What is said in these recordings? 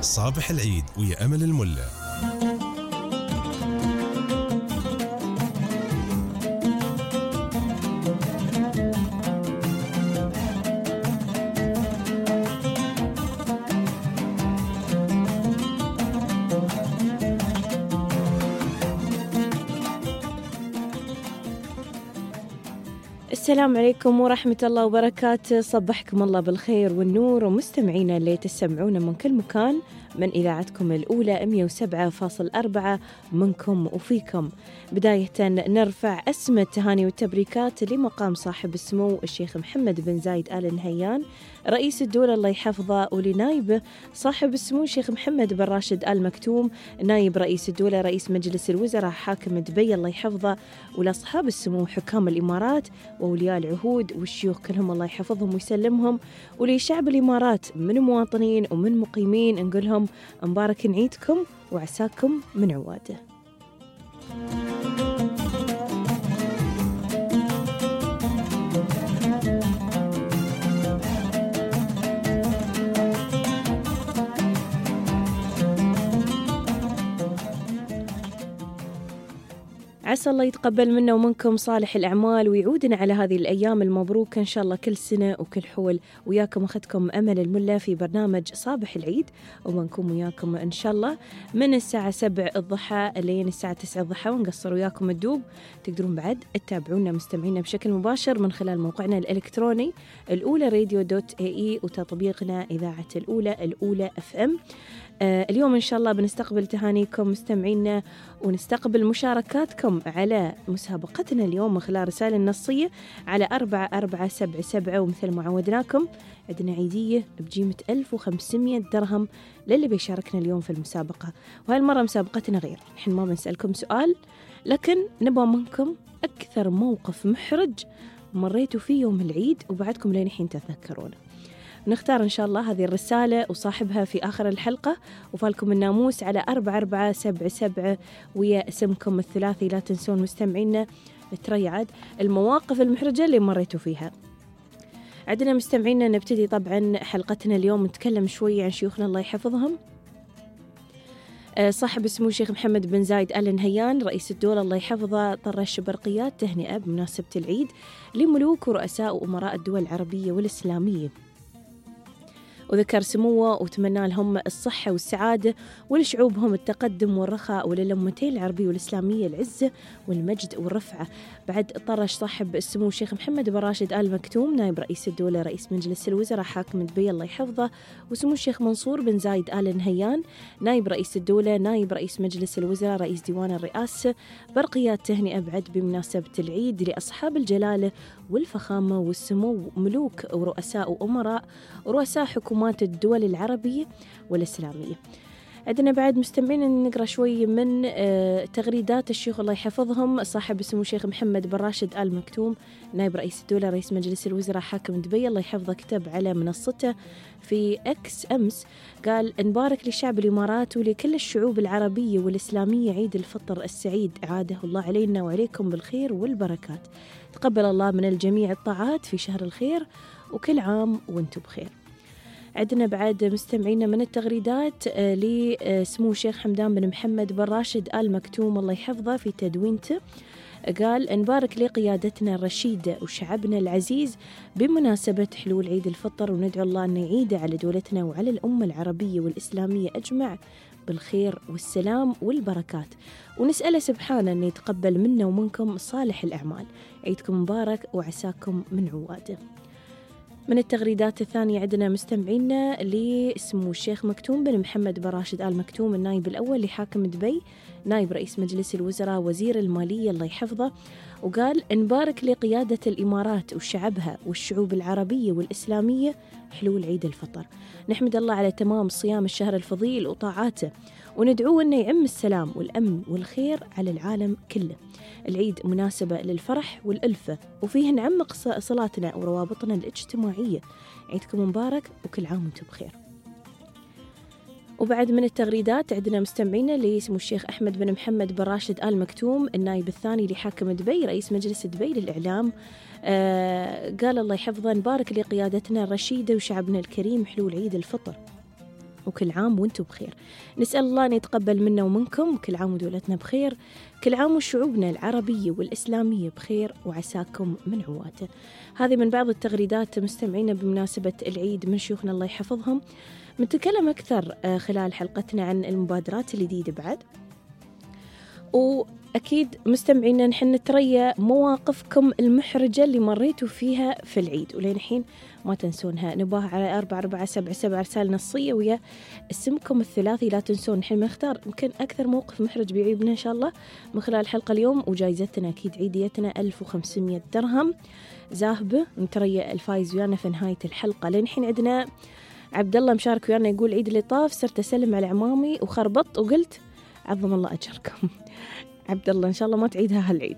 صابح العيد ويا أمل الملا. السلام عليكم ورحمة الله وبركاته. صبحكم الله بالخير والنور ومستمعينا اللي تسمعونا من كل مكان من إذاعتكم الأولى 107.4 منكم وفيكم. بداية نرفع أسمى التهاني والتبريكات لمقام صاحب السمو الشيخ محمد بن زايد آل نهيان رئيس الدولة الله يحفظه، ولنايبه صاحب السمو الشيخ محمد بن راشد آل مكتوم نايب رئيس الدولة رئيس مجلس الوزراء حاكم دبي الله يحفظه، ولأصحاب السمو حكام الإمارات وأولياء العهود والشيوخ كلهم الله يحفظهم ويسلمهم، ولشعب الإمارات من مواطنين ومن مقيمين نقول لهم مبارك عيدكم وعساكم من عواده. عسى الله يتقبل منا ومنكم صالح الأعمال ويعودنا على هذه الأيام المبروكة إن شاء الله كل سنة وكل حول. وياكم أخذكم أمل الملا في برنامج صابح العيد، ومنكم وياكم إن شاء الله من الساعة 7 الضحى لين الساعة 9 الضحى، ونقصر وياكم الدوب. تقدرون بعد تتابعونا مستمعينا بشكل مباشر من خلال موقعنا الإلكتروني الأولى radio.ae وتطبيقنا إذاعة الأولى FM. اليوم إن شاء الله بنستقبل تهانيكم مستمعينا ونستقبل مشاركاتكم على مسابقتنا اليوم من خلال رسالة نصية على 4477، ومثل ما عودناكم عندنا عيدية بقيمة 1500 درهم للي بيشاركنا اليوم في المسابقة. وهالمرة مسابقتنا غير، نحن ما بنسألكم سؤال لكن نبغى منكم أكثر موقف محرج مريتوا فيه يوم العيد وبعدكم لين حين تتذكرونه. نختار إن شاء الله هذه الرسالة وصاحبها في آخر الحلقة، وفالكم الناموس على 4477 ويا اسمكم الثلاثي. لا تنسون مستمعينا تريعد المواقف المحرجة اللي مريتوا فيها. عندنا مستمعينا نبتدي طبعا حلقتنا اليوم نتكلم شوي عن شيوخنا الله يحفظهم. صاحب السمو الشيخ محمد بن زايد آل نهيان رئيس الدولة الله يحفظه طرش برقيات تهنئة بمناسبة العيد لملوك ورؤساء وأمراء الدول العربية والإسلامية، وذكر سموه وتمنى لهم الصحة والسعادة ولشعوبهم التقدم والرخاء، وللأمتين العربية والإسلامية العزة والمجد والرفعة. بعد طرش صاحب السمو الشيخ محمد بن راشد آل مكتوم نائب رئيس الدولة رئيس مجلس الوزراء حاكم دبي الله يحفظه، وسمو الشيخ منصور بن زايد آل نهيان نائب رئيس الدولة نائب رئيس مجلس الوزراء رئيس ديوان الرئاسة برقيات تهنئة بعد بمناسبة العيد لأصحاب الجلالة والفخامة والسمو ملوك ورؤساء وأمراء ورؤساء حكومات الدول العربية والإسلامية. عندنا بعد مستمعين نقرأ شوي من تغريدات الشيوخ الله يحفظهم. صاحب السمو الشيخ محمد بن راشد آل مكتوم نائب رئيس الدولة رئيس مجلس الوزراء حاكم دبي الله يحفظه كتب على منصته في إكس أمس، قال نبارك لشعب الإمارات ولكل الشعوب العربية والإسلامية عيد الفطر السعيد، عاده الله علينا وعليكم بالخير والبركات، تقبل الله من الجميع الطاعات في شهر الخير، وكل عام وانتم بخير. عندنا بعد مستمعين من التغريدات لسمو الشيخ حمدان بن محمد بن راشد آل مكتوم الله يحفظه في تدوينته، قال نبارك لقيادتنا الرشيدة وشعبنا العزيز بمناسبة حلول عيد الفطر، وندعو الله أن يعيد على دولتنا وعلى الأمة العربية والإسلامية أجمع بالخير والسلام والبركات، ونسأله سبحانه أن يتقبل منا ومنكم صالح الأعمال. عيدكم مبارك وعساكم من عواده. من التغريدات الثانية عندنا مستمعينا لسمو الشيخ مكتوم بن محمد بن راشد آل مكتوم النائب الأول لحاكم دبي نائب رئيس مجلس الوزراء وزير المالية الله يحفظه، وقال نبارك لقيادة الإمارات وشعبها والشعوب العربية والإسلامية حلول عيد الفطر، نحمد الله على تمام صيام الشهر الفضيل وطاعاته، وندعوه أنه يعم السلام والأمن والخير على العالم كله. العيد مناسبة للفرح والألفة وفيه نعمق صلاتنا وروابطنا الاجتماعية. عيدكم مبارك وكل عام وانتم بخير. وبعد من التغريدات عندنا مستمعينا لسمو الشيخ أحمد بن محمد بن راشد آل مكتوم النائب الثاني لحاكم دبي رئيس مجلس دبي للإعلام، قال الله يحفظه نبارك لقيادتنا الرشيدة وشعبنا الكريم حلول عيد الفطر، وكل عام وانتم بخير. نسأل الله أن يتقبل منا ومنكم، كل عام ودولتنا بخير، كل عام وشعوبنا العربية والإسلامية بخير وعساكم من عواته. هذه من بعض التغريدات مستمعينا بمناسبة العيد من شيوخنا الله يحفظهم. بنتكلم أكثر خلال حلقتنا عن المبادرات الجديدة بعد، وأكيد مستمعينا نحن نتريا مواقفكم المحرجة اللي مريتوا فيها في العيد، ولين الحين ما تنسونها. نباها على 4477 رسالة نصية ويا اسمكم الثلاثي، لا تنسون. نحن بنختار يمكن أكثر موقف محرج بيعيبنا إن شاء الله من خلال الحلقة اليوم، وجايزتنا أكيد عيديتنا 1500 درهم ذاهبة. نتريا الفايز ويانا في نهاية الحلقة. لين الحين عندنا عبد الله مشارك ويانا يقول عيد اللي طاف صرت أسلم على عمامي وخربط وقلت عظم الله أجركم. عبد الله إن شاء الله ما تعيدها هالعيد.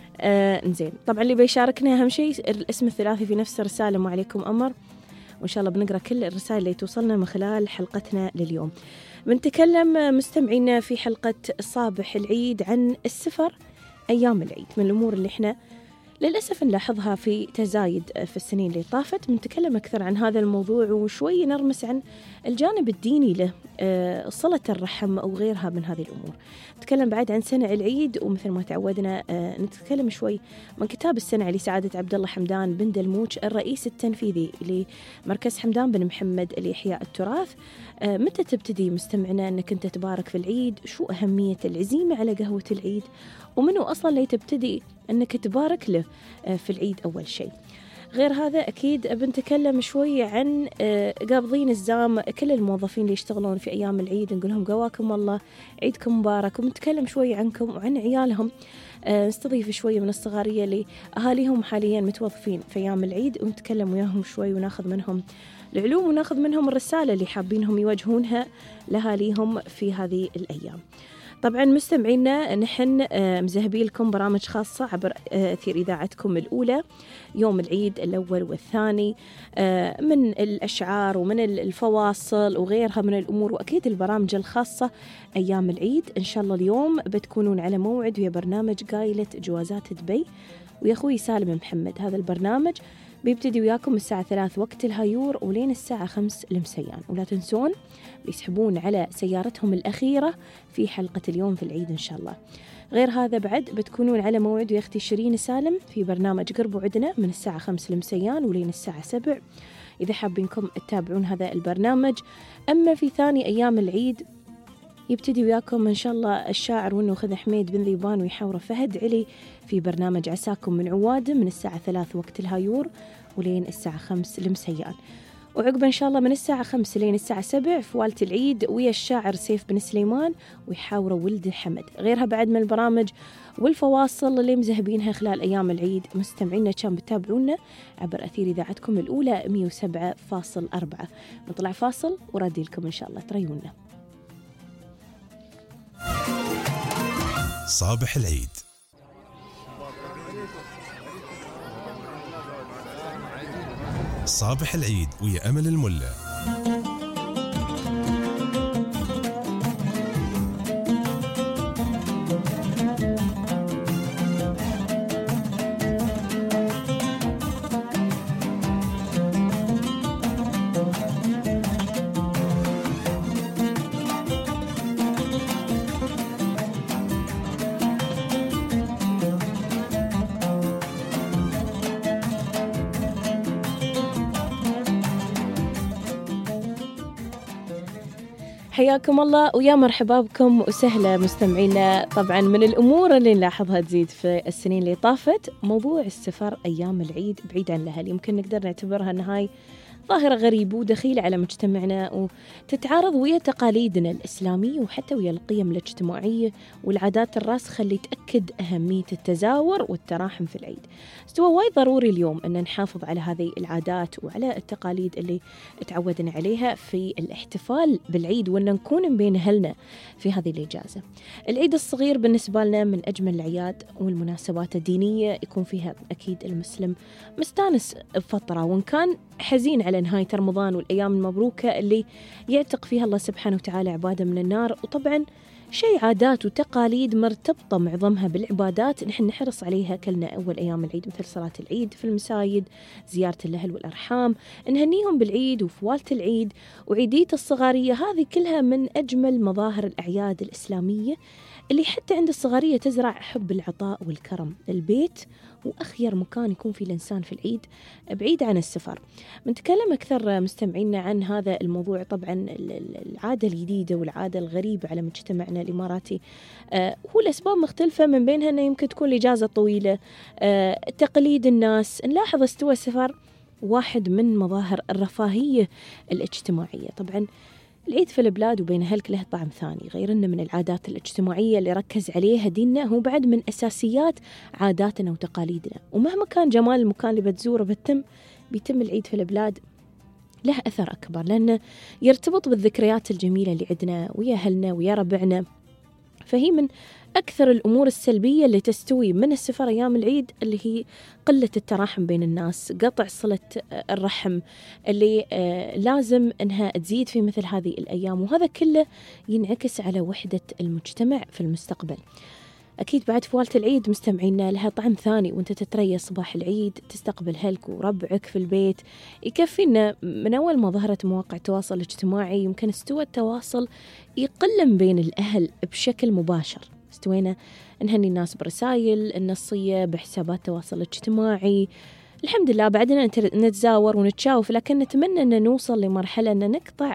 نزين، طبعا اللي بيشاركنا أهم شيء الاسم الثلاثي في نفس الرسالة، ما عليكم أمر، وإن شاء الله بنقرأ كل الرسائل اللي توصلنا من خلال حلقتنا لليوم. بنتكلم مستمعينا في حلقة صابح العيد عن السفر أيام العيد، من الأمور اللي إحنا للأسف نلاحظها في تزايد في السنين اللي طافت. بنتكلم أكثر عن هذا الموضوع وشوي نرمس عن الجانب الديني له، صلة الرحم أو غيرها من هذه الأمور. نتكلم بعد عن سنة العيد، ومثل ما تعودنا نتكلم شوي من كتاب السنة لسعادة عبد الله حمدان بن دلموج، الرئيس التنفيذي لمركز حمدان بن محمد لإحياء التراث. متى تبتدي مستمعنا أنك أنت تبارك في العيد؟ شو أهمية العزيمة على قهوة العيد؟ ومنو أصلا اللي تبتدي أنك تبارك له في العيد أول شيء؟ غير هذا أكيد بنتكلم شوي عن قابضين الزام، كل الموظفين اللي يشتغلون في أيام العيد نقول لهم قواكم الله، عيدكم مبارك. وبنتكلم شوي عنكم وعن عيالهم، نستضيف شوي من الصغارية اللي أهاليهم حاليا متوظفين في أيام العيد، ونتكلم وياهم شوي وناخذ منهم العلوم وناخذ منهم الرسالة اللي حابينهم يوجهونها لأهاليهم في هذه الأيام. طبعا مستمعينا نحن مزهبين لكم برامج خاصة عبر أثير إذاعتكم الأولى يوم العيد الأول والثاني، من الأشعار ومن الفواصل وغيرها من الأمور، وأكيد البرامج الخاصة أيام العيد. إن شاء الله اليوم بتكونون على موعد ويا برنامج قايلة جوازات دبي ويا أخوي سالم محمد. هذا البرنامج بيبتدي وياكم الساعة 3 وقت الهايور ولين الساعة 5 المسيان، ولا تنسون بيسحبون على سيارتهم الأخيرة في حلقة اليوم في العيد إن شاء الله. غير هذا بعد بتكونون على موعد ويا أختي شيرين سالم في برنامج قرب عدنا من الساعة 5 المسيان ولين الساعة 7 إذا حابينكم تتابعون هذا البرنامج. أما في ثاني أيام العيد يبتدي وياكم إن شاء الله الشاعر والنوخذ حميد بن ذيبان ويحاور فهد علي في برنامج عساكم من عواده من الساعة 3 وقت الهايور ولين الساعة 5 المسيان. وعقب إن شاء الله من الساعة 5 لين الساعة 7 فوالة العيد ويا الشاعر سيف بن سليمان ويحاور ولد حمد. غيرها بعد من البرامج والفواصل اللي مزهبينها خلال أيام العيد. مستمعينا كان بتابعونا عبر أثير إذاعتكم الأولى 107.4. نطلع فاصل وردي لكم إن شاء الله تريونا. صابح العيد. صابح العيد ويا أمل الملا. حياكم الله ويا مرحبا بكم وسهلا مستمعينا. طبعا من الأمور اللي نلاحظها تزيد في السنين اللي طافت موضوع السفر أيام العيد بعيد عن الأهل. يمكن نقدر نعتبرها أن هاي ظاهرة غريبة ودخيلة على مجتمعنا وتتعارض ويا تقاليدنا الإسلامية وحتى ويا القيم الاجتماعية والعادات الراسخة اللي تأكد أهمية التزاور والتراحم في العيد. استوى وايد ضروري اليوم أن نحافظ على هذه العادات وعلى التقاليد اللي تعودنا عليها في الاحتفال بالعيد وأن نكون بين أهلنا في هذه الإجازة. العيد الصغير بالنسبة لنا من أجمل الأعياد والمناسبات الدينية يكون فيها أكيد المسلم مستانس بفترة وإن كان حزين على نهاية رمضان والأيام المبروكة اللي يعتق فيها الله سبحانه وتعالى عباده من النار. وطبعا شيء عادات وتقاليد مرتبطة معظمها بالعبادات نحن نحرص عليها كلنا أول أيام العيد، مثل صلاة العيد في المساجد، زيارة الأهل والأرحام، نهنيهم بالعيد وفوالة العيد وعيدية الصغارية. هذه كلها من أجمل مظاهر الأعياد الإسلامية اللي حتى عند الصغارية تزرع حب العطاء والكرم. البيت وأخير مكان يكون فيه الإنسان في العيد بعيد عن السفر. بنتكلم أكثر مستمعينا عن هذا الموضوع. طبعا العادة الجديدة والعادة الغريبة على مجتمعنا الإماراتي هو الأسباب مختلفة، من بينها أنه يمكن تكون الإجازة طويلة، تقليد الناس. نلاحظ استوى السفر واحد من مظاهر الرفاهية الاجتماعية. طبعا العيد في البلاد وبين أهلك له طعم ثاني، غير أنه من العادات الاجتماعية اللي ركز عليها ديننا، هو بعد من أساسيات عاداتنا وتقاليدنا. ومهما كان جمال المكان اللي بتزوره بيتم العيد في البلاد له أثر أكبر، لأنه يرتبط بالذكريات الجميلة اللي عندنا ويا أهلنا ويا ربعنا. فهي من أكثر الأمور السلبية اللي تستوي من السفر أيام العيد اللي هي قلة التراحم بين الناس، قطع صلة الرحم اللي لازم أنها تزيد في مثل هذه الأيام، وهذا كله ينعكس على وحدة المجتمع في المستقبل. أكيد بعد فوالة العيد مستمعينا لها طعم ثاني، وانت تتريى صباح العيد تستقبل أهلك وربعك في البيت. يكفينا من أول ما ظهرت مواقع التواصل الاجتماعي يمكن استوى التواصل يقل بين الأهل بشكل مباشر. استوينا نهني الناس برسائل النصية بحسابات التواصل الاجتماعي. الحمد لله بعدنا نتزاور ونتشاوف، لكن نتمنى أن نوصل لمرحلة أن نقطع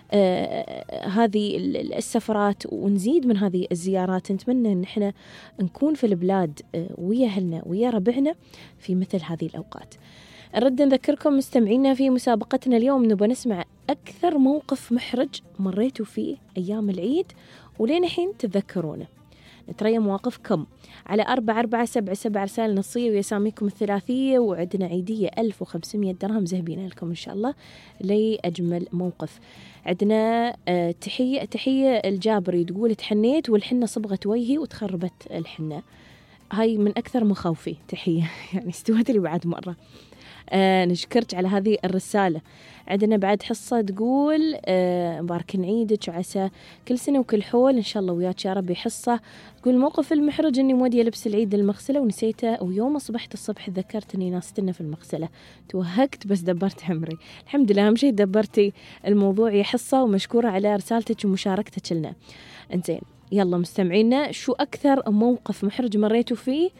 هذه السفرات ونزيد من هذه الزيارات. نتمنى أن احنا نكون في البلاد ويا أهلنا ويا ربعنا في مثل هذه الأوقات. نرد نذكركم مستمعينا في مسابقتنا اليوم نبغى نسمع أكثر موقف محرج مريتوا فيه أيام العيد ولين حين تتذكرونه. نتريى مواقفكم على 4477 رسالة نصية ويساميكم الثلاثية، وعندنا عيدية 1500 درهم زهبينا لكم إن شاء الله لأجمل موقف. عندنا تحية الجابري تقول تحنيت والحنة صبغت وجهي وتخربت الحنة. هاي من أكثر مخاوفي تحية يعني استوت لي بعد مرة. نشكرك على هذه الرسالة. عندنا بعد حصة تقول مبارك عيدك وعسى كل سنة وكل حول إن شاء الله وياك يا ربي. حصة تقول موقف المحرج إني مودية لبس العيد للمغسلة ونسيته، ويوم أصبحت الصبح تذكرت إني ناستنى في المغسلة، توهقت بس دبرت عمري. الحمد لله أهم شيء دبرتي الموضوع يا حصة، ومشكورة على رسالتك ومشاركتك لنا. انزين يلا مستمعينا، شو أكثر موقف محرج مريتوا فيه؟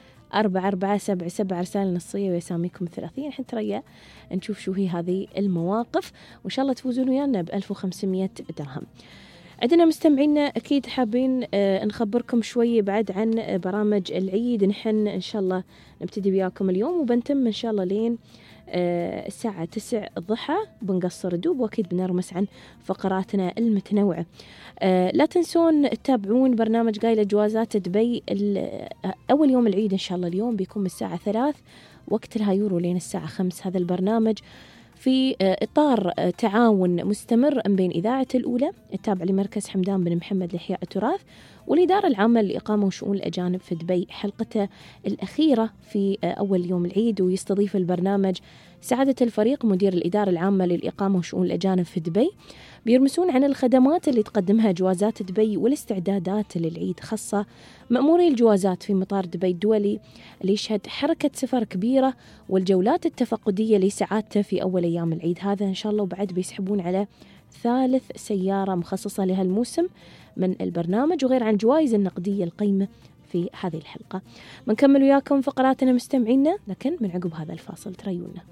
4477 رسالة نصية ويساميكم الثلاثية. نحن تريا نشوف شو هي هذه المواقف وإن شاء الله تفوزون ويانا ب1500 درهم. عندنا مستمعينا أكيد حابين نخبركم شوي بعد عن برامج العيد. نحن إن شاء الله نبتدي وياكم اليوم وبنتم إن شاء الله لين الساعة 9 الضحى بنقصر دوب، وأكيد بنرمس عن فقراتنا المتنوعة. لا تنسون تتابعون برنامج قايلة جوازات دبي أول يوم العيد إن شاء الله اليوم بيكون من الساعة 3 وقت الهايورو لين الساعة 5. هذا البرنامج في إطار تعاون مستمر بين إذاعة الأولى التابعة لمركز حمدان بن محمد لإحياء التراث والإدارة العامة للإقامة وشؤون الأجانب في دبي، حلقته الأخيرة في أول يوم العيد. ويستضيف البرنامج سعادة الفريق مدير الإدارة العامة للإقامة وشؤون الأجانب في دبي، بيرمسون عن الخدمات اللي تقدمها جوازات دبي والاستعدادات للعيد، خاصة مأموري الجوازات في مطار دبي الدولي اللي يشهد حركة سفر كبيرة والجولات التفقدية لساعاته في أول أيام العيد هذا إن شاء الله. وبعد بيسحبون على 3 سيارة مخصصة لهالموسم من البرنامج، وغير عن جوائز النقدية القيمة في هذه الحلقة. بنكمل وياكم فقراتنا مستمعينا، لكن من عقب هذا الفاصل تريونا.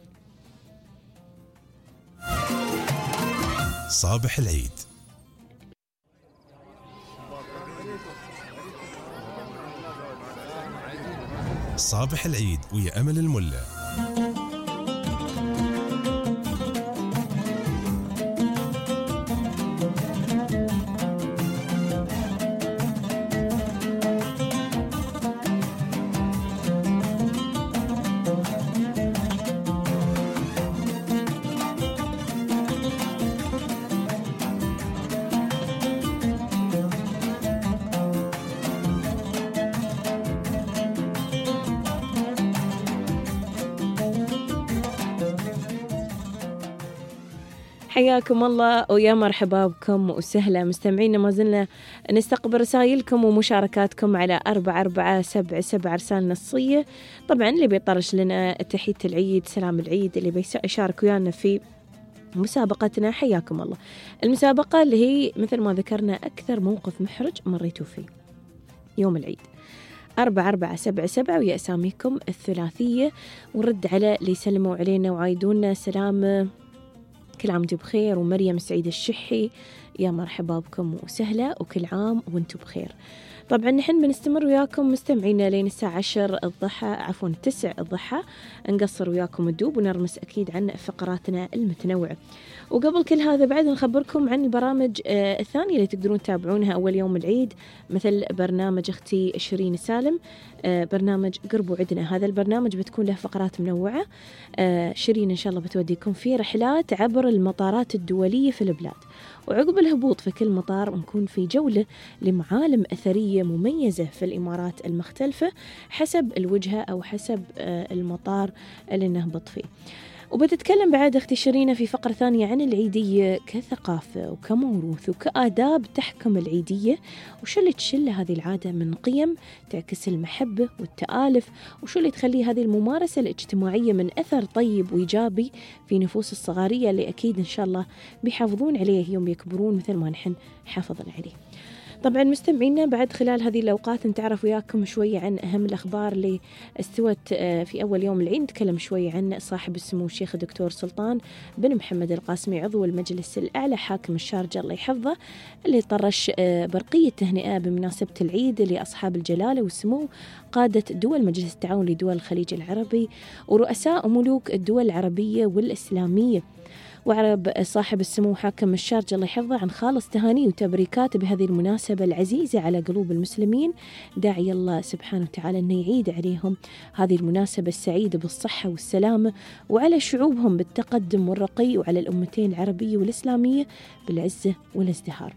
صباح العيد. صباح العيد ويا أمل الملا. حياكم الله ويا مرحبا بكم وسهلا مستمعينا. ما زلنا نستقبل رسائلكم ومشاركاتكم على 4477 رسالة نصية. طبعا اللي بيطرش لنا تحية العيد سلام العيد اللي بيشارك ويانا في مسابقتنا حياكم الله. المسابقة اللي هي مثل ما ذكرنا أكثر موقف محرج مريتوا فيه يوم العيد. 4477 ويا أساميكم الثلاثية ونرد على اللي يسلموا علينا وعايدونا سلام. كل عام وانتم بخير. ومريم سعيد الشحي يا مرحبا بكم وسهلا وكل عام وانتم بخير. طبعا نحن بنستمر وياكم مستمعينا لين الساعة 10 الضحى عفوا 9 الضحى نقصر وياكم الدوب ونرمس أكيد عن فقراتنا المتنوعة. وقبل كل هذا بعد نخبركم عن البرامج الثانية اللي تقدرون تتابعونها أول يوم العيد، مثل برنامج أختي شيرين سالم، برنامج قرب وعدنا. هذا البرنامج بتكون له فقرات منوعة. شيرين إن شاء الله بتوديكم في رحلات عبر المطارات الدولية في البلاد، وعقب الهبوط في كل مطار نكون في جولة لمعالم أثرية مميزة في الإمارات المختلفة حسب الوجهة أو حسب المطار اللي نهبط فيه. وبتتكلم بعد أختي شيرين في فقرة ثانية عن العيدية كثقافة وكموروث وكآداب تحكم العيدية، وشو اللي تشل هذه العادة من قيم تعكس المحبة والتآلف، وشو اللي تخلي هذه الممارسة الاجتماعية من أثر طيب وإيجابي في نفوس الصغارية اللي أكيد إن شاء الله بيحافظون عليه يوم يكبرون مثل ما نحن حافظنا عليه. طبعا مستمعينا بعد خلال هذه الأوقات نتعرف وياكم شوية عن أهم الأخبار اللي استوت في أول يوم العيد. نتكلم شوية عن صاحب السمو الشيخ الدكتور سلطان بن محمد القاسمي عضو المجلس الأعلى حاكم الشارجة الله يحفظه، اللي طرش برقية تهنئة بمناسبة العيد لأصحاب الجلالة والسمو قادة دول مجلس التعاون لدول الخليج العربي ورؤساء وملوك الدول العربية والإسلامية. وعرب صاحب السمو حاكم الشارجة الله يحفظه عن خالص تهاني وتبريكات بهذه المناسبة العزيزة على قلوب المسلمين، داعي الله سبحانه وتعالى أن يعيد عليهم هذه المناسبة السعيدة بالصحة والسلامة، وعلى شعوبهم بالتقدم والرقي، وعلى الأمتين العربية والإسلامية بالعزة والازدهار.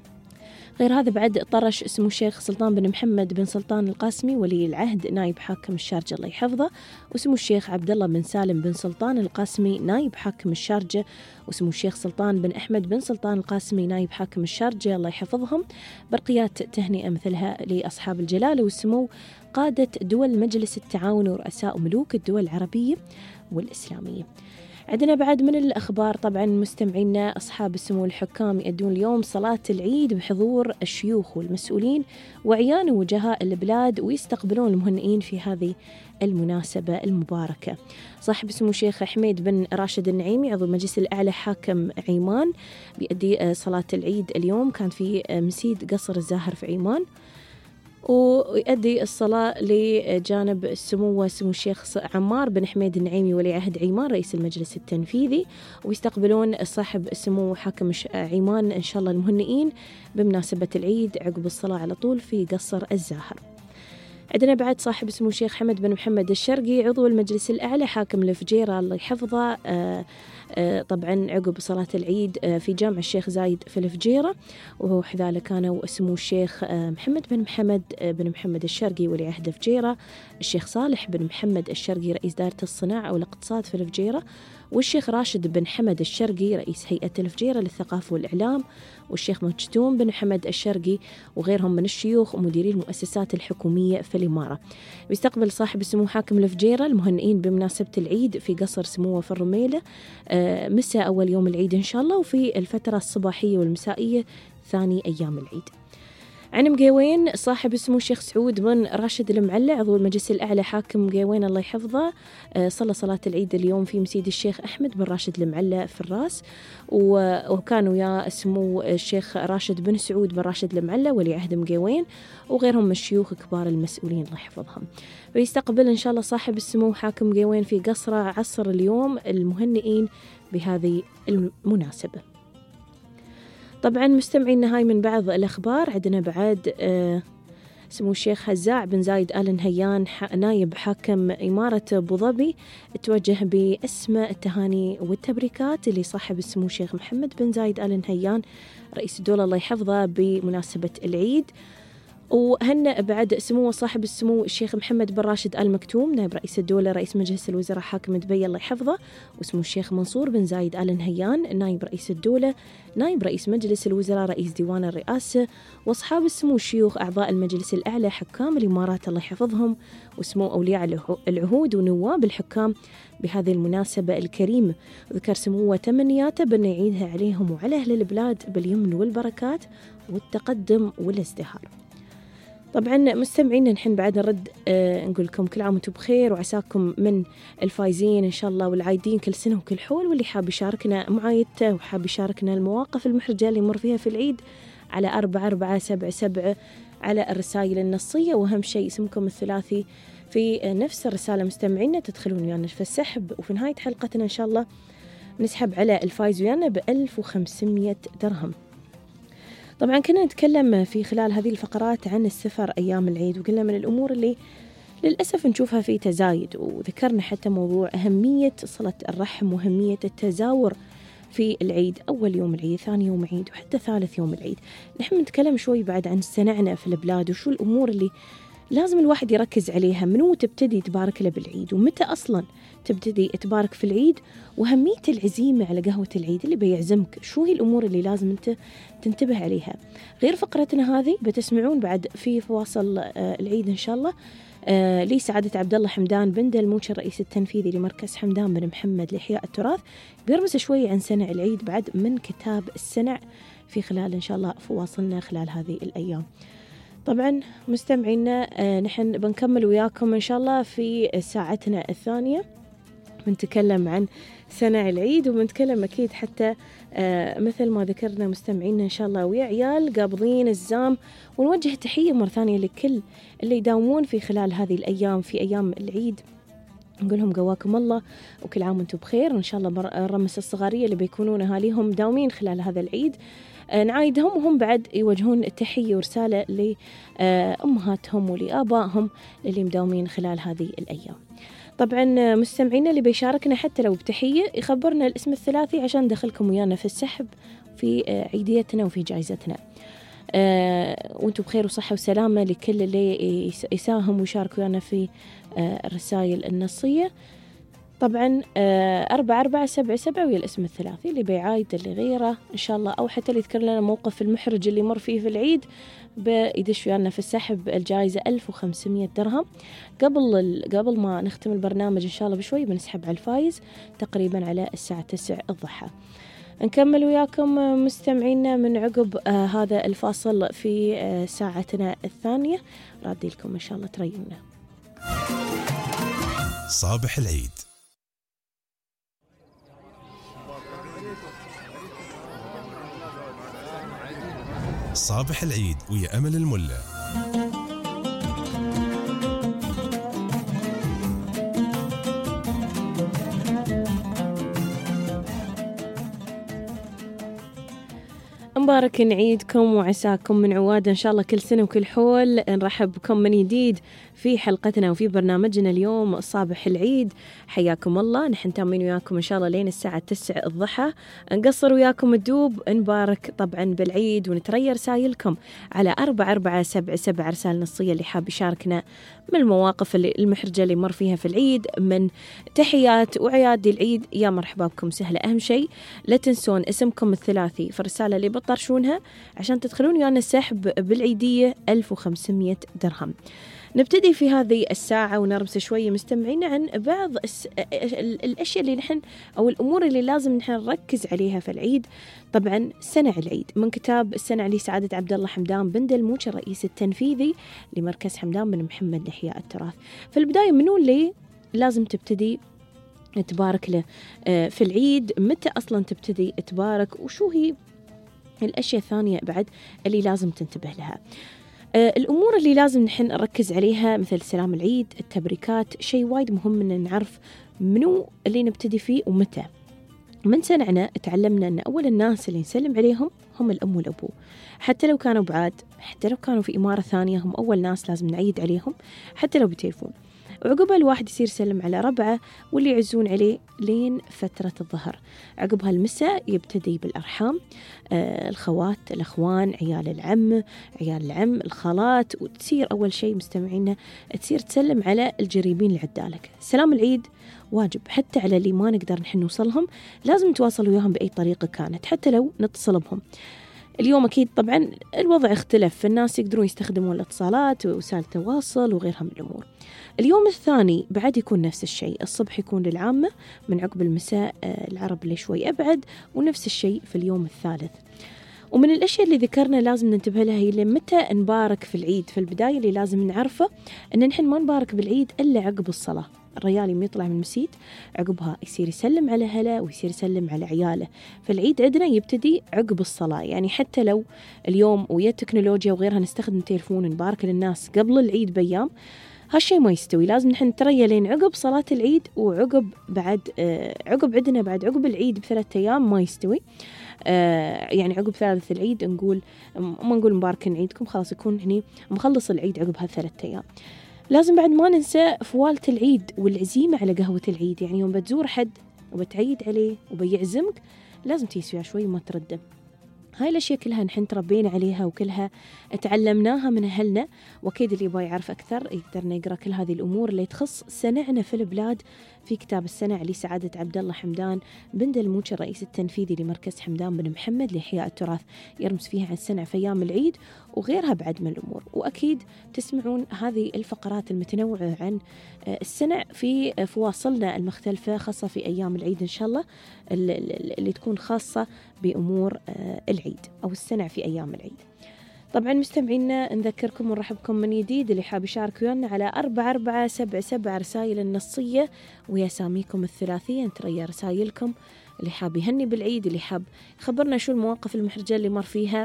غير هذا بعد طرش سمو الشيخ سلطان بن محمد بن سلطان القاسمي ولي العهد نائب حاكم الشارجة الله يحفظه، وسمو الشيخ عبد الله بن سالم بن سلطان القاسمي نائب حاكم الشارجة، وسمو الشيخ سلطان بن أحمد بن سلطان القاسمي نائب حاكم الشارجة الله يحفظهم، برقيات تهنئة مثلها لأصحاب الجلالة والسمو قادة دول مجلس التعاون ورؤساء ملوك الدول العربية والإسلامية. عندنا بعد من الأخبار طبعا مستمعينا أصحاب السمو الحكام يؤدون اليوم صلاة العيد بحضور الشيوخ والمسؤولين وعيان وجهاء البلاد، ويستقبلون المهنئين في هذه المناسبة المباركة. صاحب السمو الشيخ حميد بن راشد النعيمي عضو المجلس الأعلى حاكم عيمان بيؤدي صلاة العيد اليوم، كان في مسيد قصر الزاهر في عيمان، ويؤدي الصلاة لجانب سمو الشيخ عمار بن حميد النعيمي ولي عهد عيمان رئيس المجلس التنفيذي، ويستقبلون صاحب السمو حاكم عيمان إن شاء الله المهنئين بمناسبة العيد عقب الصلاة على طول في قصر الزاهر. عندنا بعد صاحب السمو الشيخ حمد بن محمد الشرقي عضو المجلس الأعلى حاكم الفجيرة الله يحفظه، طبعا عقب صلاة العيد في جامع الشيخ زايد في الفجيرة، وهو حذاله كانوا سمو الشيخ محمد بن محمد الشرقي ولي عهد الفجيرة، الشيخ صالح بن محمد الشرقي رئيس دائرة الصناعة والاقتصاد في الفجيرة، والشيخ راشد بن حمد الشرقي رئيس هيئة الفجيرة للثقافة والإعلام، والشيخ مجتوم بن حمد الشرقي وغيرهم من الشيوخ ومديري المؤسسات الحكومية في الإمارة. بيستقبل صاحب السمو حاكم الفجيرة المهنئين بمناسبة العيد في قصر سموه في الرميلة مساء أول يوم العيد إن شاء الله، وفي الفترة الصباحية والمسائية ثاني أيام العيد. عن مقيوين صاحب السمو الشيخ سعود بن راشد المعلى عضو المجلس الأعلى حاكم مقيوين الله يحفظه، صلى صلاة العيد اليوم في مسجد الشيخ أحمد بن راشد المعلى في الراس، وكانوا يا سمو الشيخ راشد بن سعود بن راشد المعلى ولي عهد مقيوين وغيرهم من الشيوخ كبار المسؤولين الله يحفظهم. ويستقبل إن شاء الله صاحب السمو حاكم مقيوين في قصر عصر اليوم المهنئين بهذه المناسبة. طبعا مستمعينا هاي من بعض الأخبار. عندنا بعد سمو الشيخ هزاع بن زايد آل نهيان نايب حاكم إمارة أبو ظبي توجه بأسمى التهاني والتبريكات لصاحب السمو الشيخ محمد بن زايد آل نهيان رئيس الدولة الله يحفظه بمناسبة العيد، وهنأ بعد سمو صاحب السمو الشيخ محمد بن راشد آل مكتوم نائب رئيس الدولة رئيس مجلس الوزراء حاكم دبي الله يحفظه، وسمو الشيخ منصور بن زايد آل نهيان نائب رئيس الدولة نائب رئيس مجلس الوزراء رئيس ديوان الرئاسة، وأصحاب السمو الشيوخ أعضاء المجلس الأعلى حكام الإمارات الله يحفظهم، وسمو أولياء العهود ونواب الحكام بهذه المناسبة الكريمة. ذكر سموه تمنياته بأن يعيدها عليهم وعلى أهل البلاد باليمن والبركات والتقدم والازدهار. طبعا مستمعين نحن بعد نرد نقول لكم كل عام وانتم بخير، وعساكم من الفايزين إن شاء الله والعايدين كل سنة وكل حول، واللي حاب يشاركنا معايدته وحاب يشاركنا المواقف المحرجة اللي يمر فيها في العيد على 4477 على الرسائل النصية، وأهم شيء اسمكم الثلاثي في نفس الرسالة. مستمعينا تدخلون ويانا في السحب، وفي نهاية حلقتنا إن شاء الله نسحب على الفايز ويانا ب1500 درهم. طبعا كنا نتكلم في خلال هذه الفقرات عن السفر أيام العيد، وقلنا من الأمور اللي للأسف نشوفها في تزايد، وذكرنا حتى موضوع أهمية صلة الرحم وأهمية التزاور في العيد، أول يوم العيد، ثاني يوم العيد، وحتى ثالث يوم العيد. نحن نتكلم شوي بعد عن سنعنا في البلاد، وشو الأمور اللي لازم الواحد يركز عليها، منو تبتدي تبارك له بالعيد، ومتى أصلا تبتدي تبارك في العيد، وأهمية العزيمة على قهوة العيد اللي بيعزمك، شو هي الأمور اللي لازم أنت تنتبه عليها. غير فقرتنا هذه بتسمعون بعد في فواصل العيد إن شاء الله لسعادة عبد الله حمدان بن دلموش الرئيس التنفيذي لمركز حمدان بن محمد لإحياء التراث، بيرمز شوي عن سنع العيد بعد من كتاب السنع في خلال إن شاء الله فواصلنا خلال هذه الأيام. طبعا مستمعينا نحن بنكمل وياكم إن شاء الله في ساعتنا الثانية، بنتكلم عن سنع العيد، وبنتكلم أكيد حتى مثل ما ذكرنا مستمعينا إن شاء الله ويا عيال قابضين الزام، ونوجه تحية مرة ثانية لكل اللي يداومون في خلال هذه الأيام في أيام العيد، نقول لهم قواكم الله وكل عام وانتم بخير. وإن شاء الله الرمس الصغارية اللي بيكونون أهاليهم داومين خلال هذا العيد نعايدهم، وهم بعد يوجهون تحية ورسالة لأمهاتهم ولآبائهم اللي مداومين خلال هذه الأيام. طبعا مستمعينا اللي بيشاركنا حتى لو بتحية يخبرنا الاسم الثلاثي عشان دخلكم ويانا في السحب في عيديتنا وفي جائزتنا. وانتم بخير وصحة وسلامة لكل اللي يساهم ويشارك ويانا في الرسائل النصية. طبعا 4477 ويا الاسم الثلاثي اللي بيعايد اللي غيره إن شاء الله، أو حتى اللي يذكر لنا موقف المحرج اللي مر فيه في العيد بيدش ويانا في السحب الجائزة 1500 درهم. قبل ما نختم البرنامج إن شاء الله بشوي بنسحب على الفايز تقريبا على الساعة 9 الضحى. نكمل وياكم مستمعينا من عقب هذا الفاصل في ساعتنا الثانية، رادي لكم إن شاء الله تريونا. صابح العيد صابح العيد ويا أمل الملا. مبارك عيدكم وعساكم من عواد إن شاء الله كل سنة وكل حول. نرحب بكم من جديد في حلقتنا وفي برنامجنا اليوم صابح العيد، حياكم الله. نحن تامين وياكم إن شاء الله لين الساعة 9 الضحى، نقصر وياكم الدوب، نبارك طبعا بالعيد ونتريى رسائلكم على 4477 رسالة نصية اللي حاب يشاركنا من المواقف المحرجة اللي مر فيها في العيد، من تحيات وعياد العيد، يا مرحبا بكم سهلة. أهم شيء لا تنسون اسمكم الثلاثي في الرسالة اللي بطرشونها عشان تدخلون ويانا السحب بالعيدية 1500 درهم. نبتدي في هذه الساعة ونرمس شوية مستمعين عن بعض الأشياء اللي نحن أو الأمور اللي لازم نحن نركز عليها في العيد. طبعا سنع العيد من كتاب السنع لسعادة عبد الله حمدان بن دلموش الرئيس التنفيذي لمركز حمدان بن محمد لإحياء التراث. في البداية منو اللي لازم تبتدي تبارك له في العيد؟ متى أصلا تبتدي تبارك؟ وشو هي الأشياء الثانية بعد اللي لازم تنتبه لها؟ الأمور اللي لازم نحن نركز عليها مثل سلام العيد، التبريكات، شيء وايد مهم إن نعرف منو اللي نبتدي فيه ومتى. من سنعنا تعلمنا أن أول الناس اللي نسلم عليهم هم الأم والأبو، حتى لو كانوا بعاد، حتى لو كانوا في إمارة ثانية، هم أول ناس لازم نعيد عليهم حتى لو بتليفون. وعقبها الواحد يصير يسلم على ربعه واللي يعزون عليه لين فترة الظهر. عقبها المساء يبتدي بالأرحام، الخوات، الأخوان، عيال العم، الخالات، وتصير أول شيء مستمعينا تصير تسلم على الجريبين اللي عدالك. سلام العيد واجب حتى على اللي ما نقدر نحن نوصلهم، لازم نتواصل وياهم بأي طريقة كانت حتى لو نتصل بهم. اليوم أكيد طبعا الوضع اختلف، فالناس يقدرون يستخدمون الاتصالات ووسائل التواصل وغيرها من الأمور. اليوم الثاني بعد يكون نفس الشيء، الصبح يكون للعامة، من عقب المساء العرب اللي شوي أبعد، ونفس الشيء في اليوم الثالث. ومن الأشياء اللي ذكرنا لازم ننتبه لها هي متى نبارك في العيد. في البداية اللي لازم نعرفه أن نحن ما نبارك بالعيد إلا عقب الصلاة. الرجال يوم يطلع من المسجد عقبها يصير يسلم على أهله ويصير يسلم على عياله. فالعيد عندنا يبتدي عقب الصلاة، يعني حتى لو اليوم ويا التكنولوجيا وغيرها نستخدم تليفون نبارك للناس قبل العيد بأيام، هالشيء ما يستوي. لازم نحن نتريا لين عقب صلاة العيد، وعقب بعد عقب عندنا بعد عقب العيد ب3 أيام ما يستوي. يعني عقب ثالث العيد ما نقول مباركين عيدكم، خلاص يكون هني مخلص العيد عقب ها3 أيام. لازم بعد ما ننسى فوالة العيد والعزيمة على قهوة العيد، يعني يوم بتزور حد وبتعيد عليه وبيعزمك لازم تيسويها شوي وما تردم. هاي الأشياء كلها نحن تربينا عليها وكلها تعلمناها من أهلنا، وأكيد اللي يبغى يعرف أكثر يقدر يقرأ كل هذه الأمور اللي تخص سنعنا في البلاد في كتاب السنع لسعادة عبد الله حمدان بن دلموش الرئيس التنفيذي لمركز حمدان بن محمد لإحياء التراث، يرمز فيها عن السنع في أيام العيد وغيرها بعد من الأمور. وأكيد تسمعون هذه الفقرات المتنوعة عن السنع في فواصلنا المختلفة، خاصة في أيام العيد إن شاء الله اللي تكون خاصة بأمور العيد أو السنع في أيام العيد. طبعا مستمعينا نذكركم ونرحبكم من جديد، اللي حاب يشارك ويانا على 4477 رسائل النصية ويا ساميكم الثلاثية، نتريا رسائلكم. اللي حاب يهني بالعيد، اللي حاب يخبرنا شو المواقف المحرجة اللي مر فيها،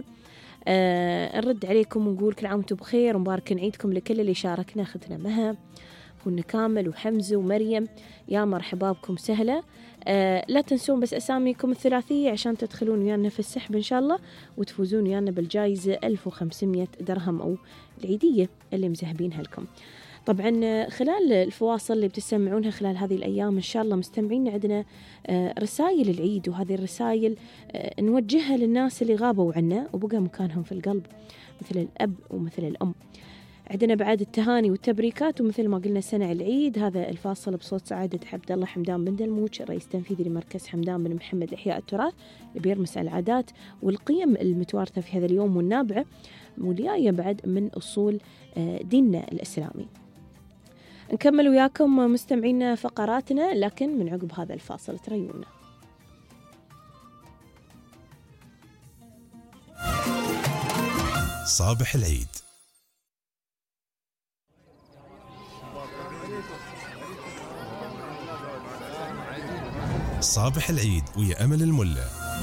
نرد عليكم ونقول كل عام وانتم بخير ومبارك عيدكم لكل اللي شاركنا. أختنا مها، أخونا كامل وحمزة ومريم، يا مرحبا بكم سهلة. لا تنسون بس أساميكم الثلاثية عشان تدخلون ويانا في السحب إن شاء الله وتفوزون ويانا بالجائزة 1500 درهم أو العيدية اللي مزهبينها لكم. طبعا خلال الفواصل اللي بتسمعونها خلال هذه الأيام إن شاء الله مستمعين عندنا رسائل العيد، وهذه الرسائل نوجهها للناس اللي غابوا عنا وبقى مكانهم في القلب، مثل الأب ومثل الأم. عندنا بعد التهاني والتبريكات، ومثل ما قلنا سنع العيد. هذا الفاصل بصوت سعادة عبد الله حمدان بن دلموش الرئيس التنفيذي لمركز حمدان بن محمد لإحياء التراث، اللي بيرمس على العادات والقيم المتوارثة في هذا اليوم والنابعة والجاية بعد من أصول ديننا الإسلامي. نكمل وياكم مستمعين فقراتنا لكن من عقب هذا الفاصل، تريونا. صباح العيد. صباح العيد ويا أمل الملا.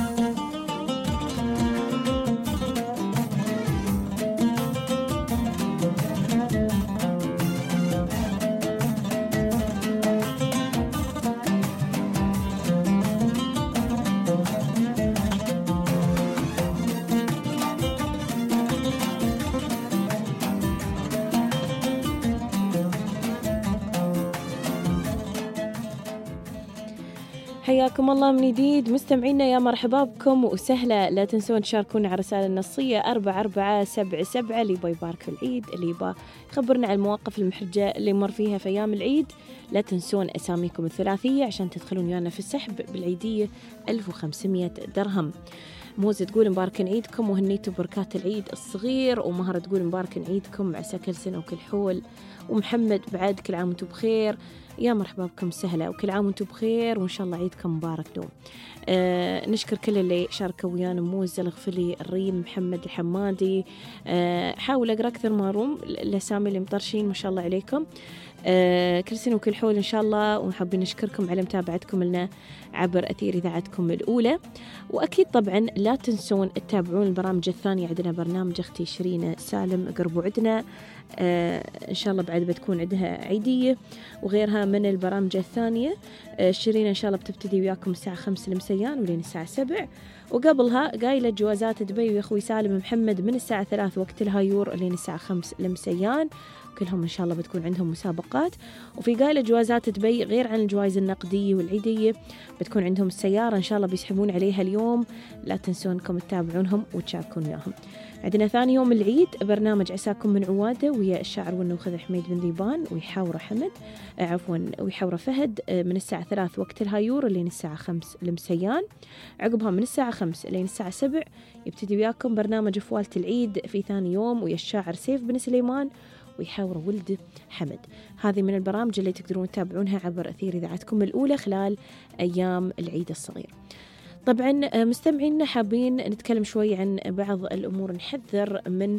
حياكم الله من جديد مستمعينا، يا مرحبا بكم وسهلا. لا تنسون تشاركونا على رسالة النصية 4477 اللي يبغى يبارك في العيد، اللي يبغى يخبرنا عن المواقف المحرجة اللي مر فيها في أيام العيد. لا تنسون أساميكم الثلاثية عشان تدخلون ويانا في السحب بالعيدية 1500 درهم. موزة تقول مبارك عيدكم وهنيتوا بركات العيد الصغير، ومهرة تقول مبارك عيدكم عسى كل سنة وكل حول، ومحمد بعد كل عام وانتم بخير. يا مرحبا بكم سهلة وكل عام وانتم بخير وإن شاء الله عيدكم مبارك دوم. نشكر كل اللي شاركوا ويانا، موزة الغفلي، الريم، محمد الحمادي. حاول أقرأ أكثر ما روم الأسامي اللي مطرشين، ما شاء الله عليكم. كل سنة وكل حول إن شاء الله، ونحب نشكركم على متابعتكم لنا عبر أثير إذاعتكم الأولى. وأكيد طبعا لا تنسون تتابعون البرامج الثانية. عندنا برنامج أختي شيرين سالم قربوا عندنا إن شاء الله بعد بتكون عندها عيدية وغيرها من البرامج الثانية. شيرين إن شاء الله بتبتدي وياكم الساعة 5 المسيان ولين الساعة 7، وقبلها قايلة جوازات دبي ويا أخوي سالم محمد من الساعة 3 وقت الهايور لين الساعة 5 المسيان. كلهم إن شاء الله بتكون عندهم مسابقات. وفي قائلة جوازات دبي غير عن الجوائز النقدية والعيدية بتكون عندهم السيارة إن شاء الله بيسحبون عليها اليوم، لا تنسون أنكم تتابعونهم وتشاركون وياهم. عندنا ثاني يوم العيد برنامج عساكم من عواده ويا الشاعر والنوخذ حميد بن ذيبان ويحاور ويحاور فهد من الساعة 3 وقت الهايور لين الساعة 5 المسيان. عقبها من الساعة 5 لين الساعة 7 يبتدي وياكم برنامج فوالة العيد في ثاني يوم ويا الشاعر سيف بن سليمان ويحاور ولد حمد. هذه من البرامج اللي تقدرون تتابعونها عبر أثير إذاعتكم الأولى خلال أيام العيد الصغير. طبعا مستمعينا حابين نتكلم شوي عن بعض الأمور، نحذر من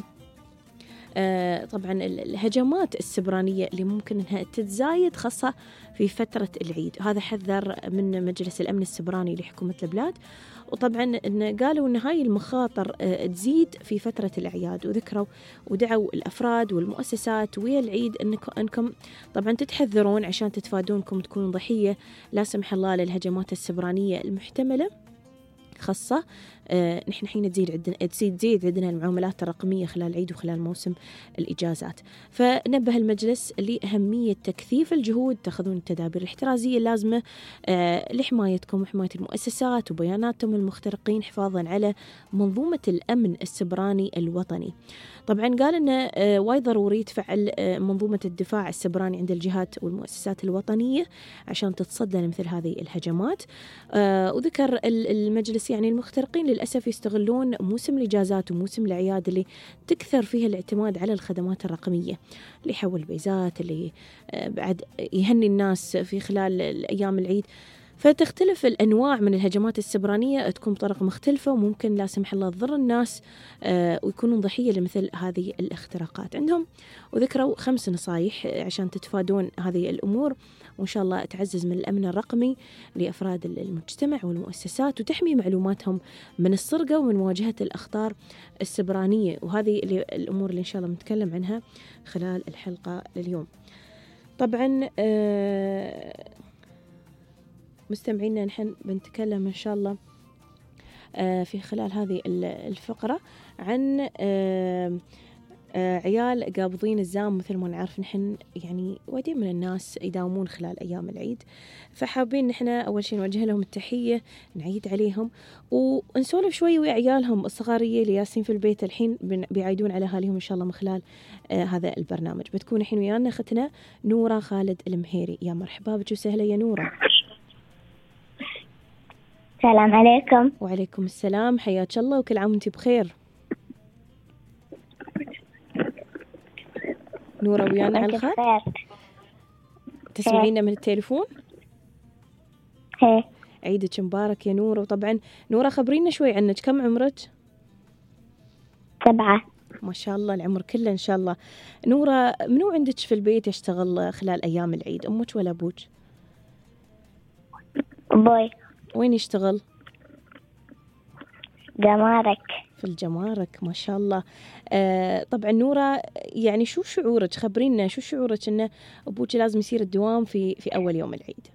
طبعا الهجمات السبرانية اللي ممكن أنها تتزايد خاصة في فترة العيد. هذا حذر من مجلس الأمن السبراني لحكومة البلاد، وطبعا إن قالوا أن هاي المخاطر تزيد في فترة الأعياد، وذكروا ودعوا الأفراد والمؤسسات ويا العيد أنكم طبعا تتحذرون عشان تتفادونكم تكونوا ضحية لا سمح الله للهجمات السبرانية المحتملة. خاصة نحن حين تزيد عندنا المعاملات الرقمية خلال العيد وخلال موسم الإجازات. فنبه المجلس لأهمية تكثيف الجهود، تأخذون التدابير الاحترازية اللازمة لحمايتكم وحماية المؤسسات وبياناتهم المخترقين حفاظا على منظومة الأمن السبراني الوطني. طبعا قال إنه وايد ضروري تفعل منظومة الدفاع السبراني عند الجهات والمؤسسات الوطنية عشان تتصدى لمثل هذه الهجمات. وذكر المجلس يعني المخترقين للأسف يستغلون موسم الإجازات وموسم الأعياد اللي تكثر فيها الاعتماد على الخدمات الرقمية، اللي يحول بيزات، اللي بعد يهني الناس في خلال أيام العيد. فتختلف الأنواع من الهجمات السبرانية، تكون بطرق مختلفة وممكن لا سمح الله تضر الناس ويكونون ضحية لمثل هذه الاختراقات. عندهم وذكروا 5 نصايح عشان تتفادون هذه الأمور، وإن شاء الله تعزز من الأمن الرقمي لأفراد المجتمع والمؤسسات وتحمي معلوماتهم من السرقة ومن مواجهة الأخطار السبرانية. وهذه الأمور اللي إن شاء الله نتكلم عنها خلال الحلقة لليوم. طبعا مستمعينا نحن بنتكلم إن شاء الله في خلال هذه الفقرة عن عيال قابضين الزام. مثل ما نعرف نحن يعني وايدين من الناس يداومون خلال أيام العيد، فحابين نحن أول شيء نوجه لهم التحية، نعيد عليهم ونسولف شوي ويا عيالهم الصغارية اللي ياسين في البيت الحين بيعيدون على أهاليهم إن شاء الله من خلال هذا البرنامج. بتكون الحين ويانا أختنا نورة خالد المهيري. يا مرحبا بك وسهلا يا نورة. السلام عليكم. وعليكم السلام، حياك الله وكل عام وانتي بخير. نورة ويانا على الخط، تسمعينا من التليفون؟ هي عيدك مبارك يا نورة. وطبعا نورة خبرينا شوي عنك، كم عمرك؟ 7. ما شاء الله العمر كله إن شاء الله. نورة منو عندك في البيت يشتغل خلال أيام العيد، أمك ولا أبوك؟ أبوي. وين يشتغل؟ جمارك. في الجمارك ما شاء الله. طبعا نورة يعني شو شعورك، خبرينا شو شعورك إنه أبوك لازم يصير الدوام في أول يوم العيد؟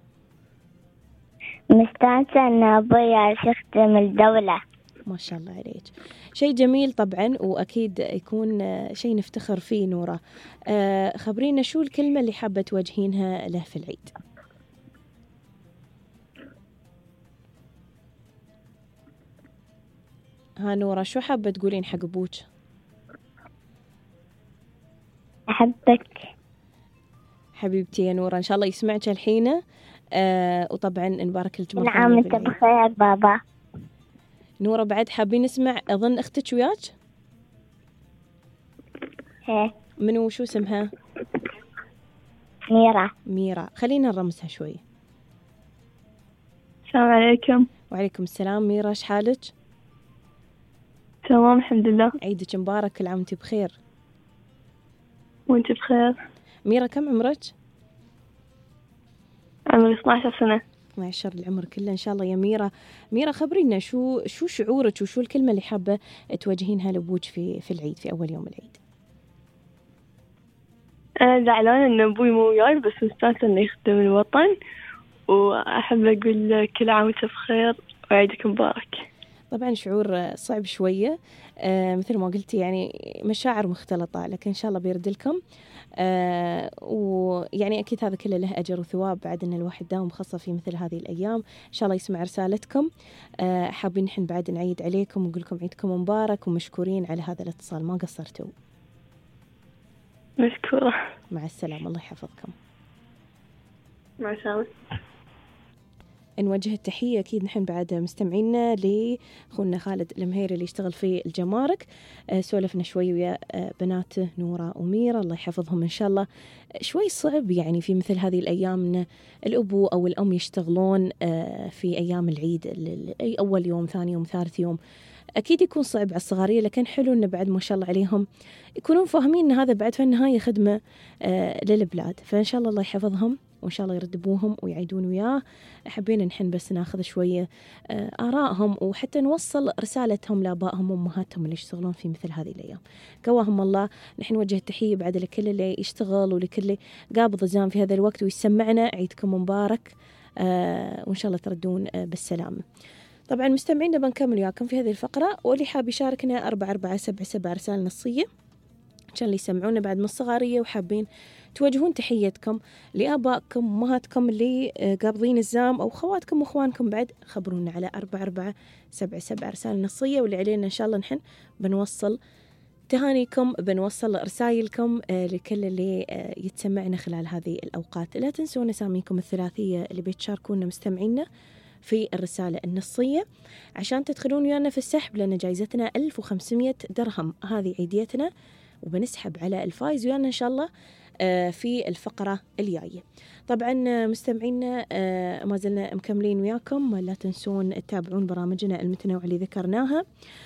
مستانسة إن أبوي يخدم الدولة. ما شاء الله عليك، شيء جميل طبعا وأكيد يكون شيء نفتخر فيه. نورة خبرينا شو الكلمة اللي حابة توجهينها له في العيد؟ ها نورة شو حابة تقولين حق أبوك؟ أحبك حبيبتي يا نورة، إن شاء الله يسمعك الحين. وطبعا نبارك لك مرة نعم أنت بخير بابا. نورة بعد حابين نسمع، أظن أختك وياك؟ هي منو شو اسمها؟ ميرا. خلينا نرمسها شوي. السلام عليكم. وعليكم السلام. ميرا ايش حالك؟ تمام الحمد لله. عيدك مبارك، كل عام وانت بخير. وانت بخير. ميرا كم عمرك؟ عمري 12 سنة. 12 العمر كله إن شاء الله يا ميرا. ميرا خبرينا شو شعورك وشو الكلمة اللي حابة توجهينها لأبوك في العيد، في أول يوم العيد؟ أنا زعلانة إن أبوي مو وياي، بس مستانسة إنه يخدم الوطن، وأحب أقول كل عام وانت بخير وعيدك مبارك. طبعا شعور صعب شوية، مثل ما قلتي يعني مشاعر مختلطة، لكن إن شاء الله بيرد لكم. ويعني أكيد هذا كله له أجر وثواب بعد أن الواحد داوم خاصة في مثل هذه الأيام. إن شاء الله يسمع رسالتكم. حابين نحن بعد نعيد عليكم ونقول لكم عيدكم مبارك، ومشكورين على هذا الاتصال، ما قصرتوا. مشكورة. مع السلامة، الله يحفظكم. مع السلامة. نوجه التحية أكيد نحن بعد مستمعينا لأخونا خالد المهيري اللي يشتغل في الجمارك. سولفنا شوي ويا بناته نورة وميرة، الله يحفظهم إن شاء الله. شوي صعب يعني في مثل هذه الأيام إن الأبو أو الأم يشتغلون في أيام العيد، أي أول يوم ثاني يوم ثالث يوم، أكيد يكون صعب على الصغارية، لكن حلو إن بعد ما شاء الله عليهم يكونون فاهمين إن هذا بعد في النهاية خدمة للبلاد. فإن شاء الله يحفظهم وإن شاء الله يرد أبوهم ويعيدون وياه. حبينا نحن بس ناخذ شوية آرائهم، وحتى نوصل رسالتهم لآبائهم وأمهاتهم اللي يشتغلون في مثل هذه الأيام. قواهم الله. نحن نوجه التحية بعد لكل اللي يشتغل ولكل اللي قابض الزام في هذا الوقت ويسمعنا. عيدكم مبارك، وإن شاء الله تردون بالسلامة. طبعا مستمعينا بنكمل وياكم في هذه الفقرة، واللي حاب يشاركنا 4477 رسالة نصية عشان اللي يسمعونا بعد من الصغارية وحابين توجهون تحيتكم لآبائكم وأمهاتكم اللي قابضين الزام، أو خواتكم وأخوانكم بعد. خبرونا على 4477 رسالة نصية، واللي علينا إن شاء الله نحن بنوصل تهانيكم، بنوصل رسائلكم لكل اللي يتسمعنا خلال هذه الأوقات. لا تنسون أساميكم الثلاثية اللي بيتشاركونا مستمعينا في الرسالة النصية عشان تدخلون ويانا في السحب، لأن جايزتنا 1500 درهم. هذه عيديتنا، وبنسحب على الفايز ويانا إن شاء الله في الفقرة الجاية. طبعا مستمعينا ما زلنا مكملين وياكم. لا تنسون تتابعون برامجنا المتنوعة اللي ذكرناها،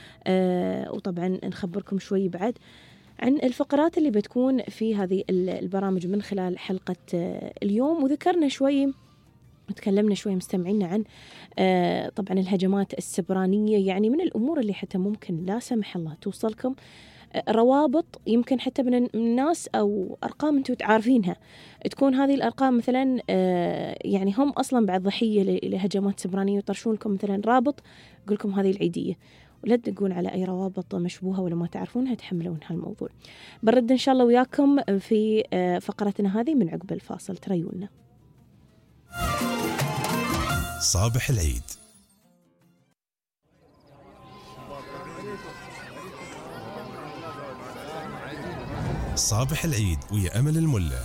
وطبعا نخبركم شوي بعد عن الفقرات اللي بتكون في هذه البرامج من خلال حلقة اليوم. وذكرنا شوي وتكلمنا شوي مستمعينا عن طبعا الهجمات السبرانية، يعني من الأمور اللي حتى ممكن لا سمح الله توصلكم روابط يمكن حتى من الناس أو أرقام أنتوا تعرفينها، تكون هذه الأرقام مثلا يعني هم أصلا بعد ضحية لهجمات سبرانية، ويطرشون لكم مثلا رابط يقول لكم هذه العيدية، ولا تدقون على أي روابط مشبوهة ولا ما تعرفونها تحملون هالموضوع. برد إن شاء الله وياكم في فقرتنا هذه من عقب الفاصل. تريونا صابح العيد. صابح العيد ويا أمل الملا.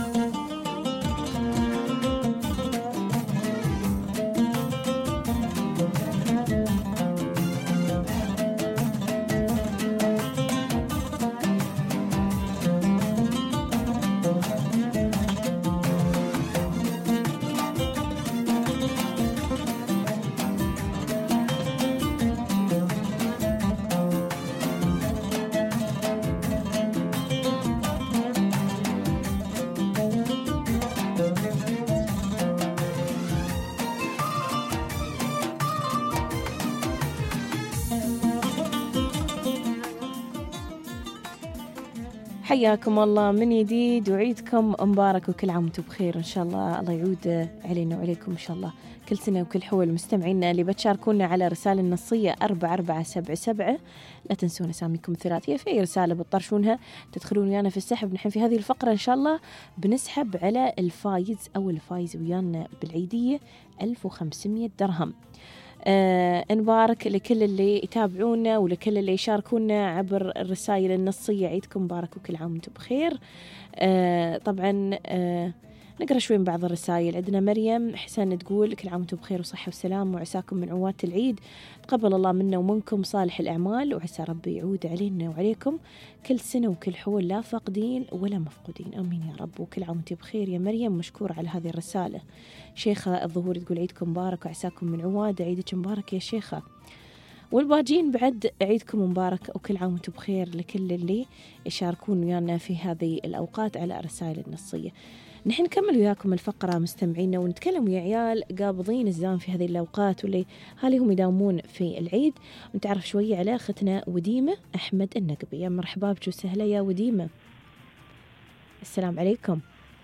حياكم الله من جديد، وعيدكم مبارك وكل عام وانتم بخير. إن شاء الله الله يعود علينا وعليكم إن شاء الله كل سنة وكل حول. مستمعينا اللي بتشاركونا على رسالة النصية 4477، لا تنسون أساميكم الثلاثية في أي رسالة بتطرشونها تدخلون ويانا في السحب. نحن في هذه الفقرة إن شاء الله بنسحب على الفايز أو الفايز ويانا بالعيدية 1500 درهم. نبارك لكل اللي يتابعونا ولكل اللي يشاركونا عبر الرسائل النصية. عيدكم مبارك وكل عام وانتم بخير. طبعا نقرأ شوي من بعض الرسائل. عندنا مريم حسن تقول كل عام وانتم بخير وصحة وسلام، وعساكم من عواد العيد، تقبل الله منا ومنكم صالح الأعمال، وعسى ربي يعود علينا وعليكم كل سنة وكل حول، لا فاقدين ولا مفقودين، آمين يا رب. وكل عام وانتم بخير يا مريم، مشكور على هذه الرسالة. شيخة الظهور تقول عيدكم مبارك وعساكم من عواد، عيدك مبارك يا شيخة. والباجين بعد عيدكم مبارك وكل عام وانتم بخير لكل اللي يشاركون ويانا في هذه الأوقات على الرسائل النصية. نحن نكمل وياكم الفقرة مستمعينا، ونتكلم ويا عيال قابضين الزام في هذه الأوقات واللي هالهم يداومون في العيد، ونتعرف شوية على أختنا وديمة أحمد النقبي. يا مرحبا بك وسهلا يا وديمة. السلام عليكم.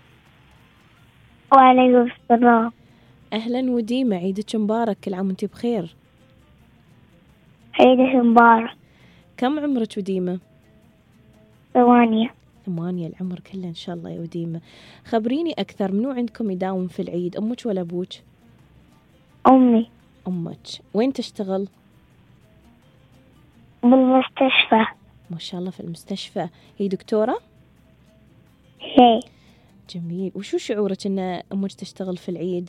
وعليكم السلام. أهلا وديمة، عيدك مبارك، كل عام وانتي بخير. عيدك مبارك. كم عمرك وديمة؟ 8. 8 العمر كله إن شاء الله يا وديمة. خبريني أكثر، منو عندكم يداوم في العيد، أمك ولا أبوك؟ أمي أمك. وين تشتغل؟ بالمستشفى. ما شاء الله في المستشفى، هي دكتورة؟ هي جميل. وشو شعورك أن أمك تشتغل في العيد؟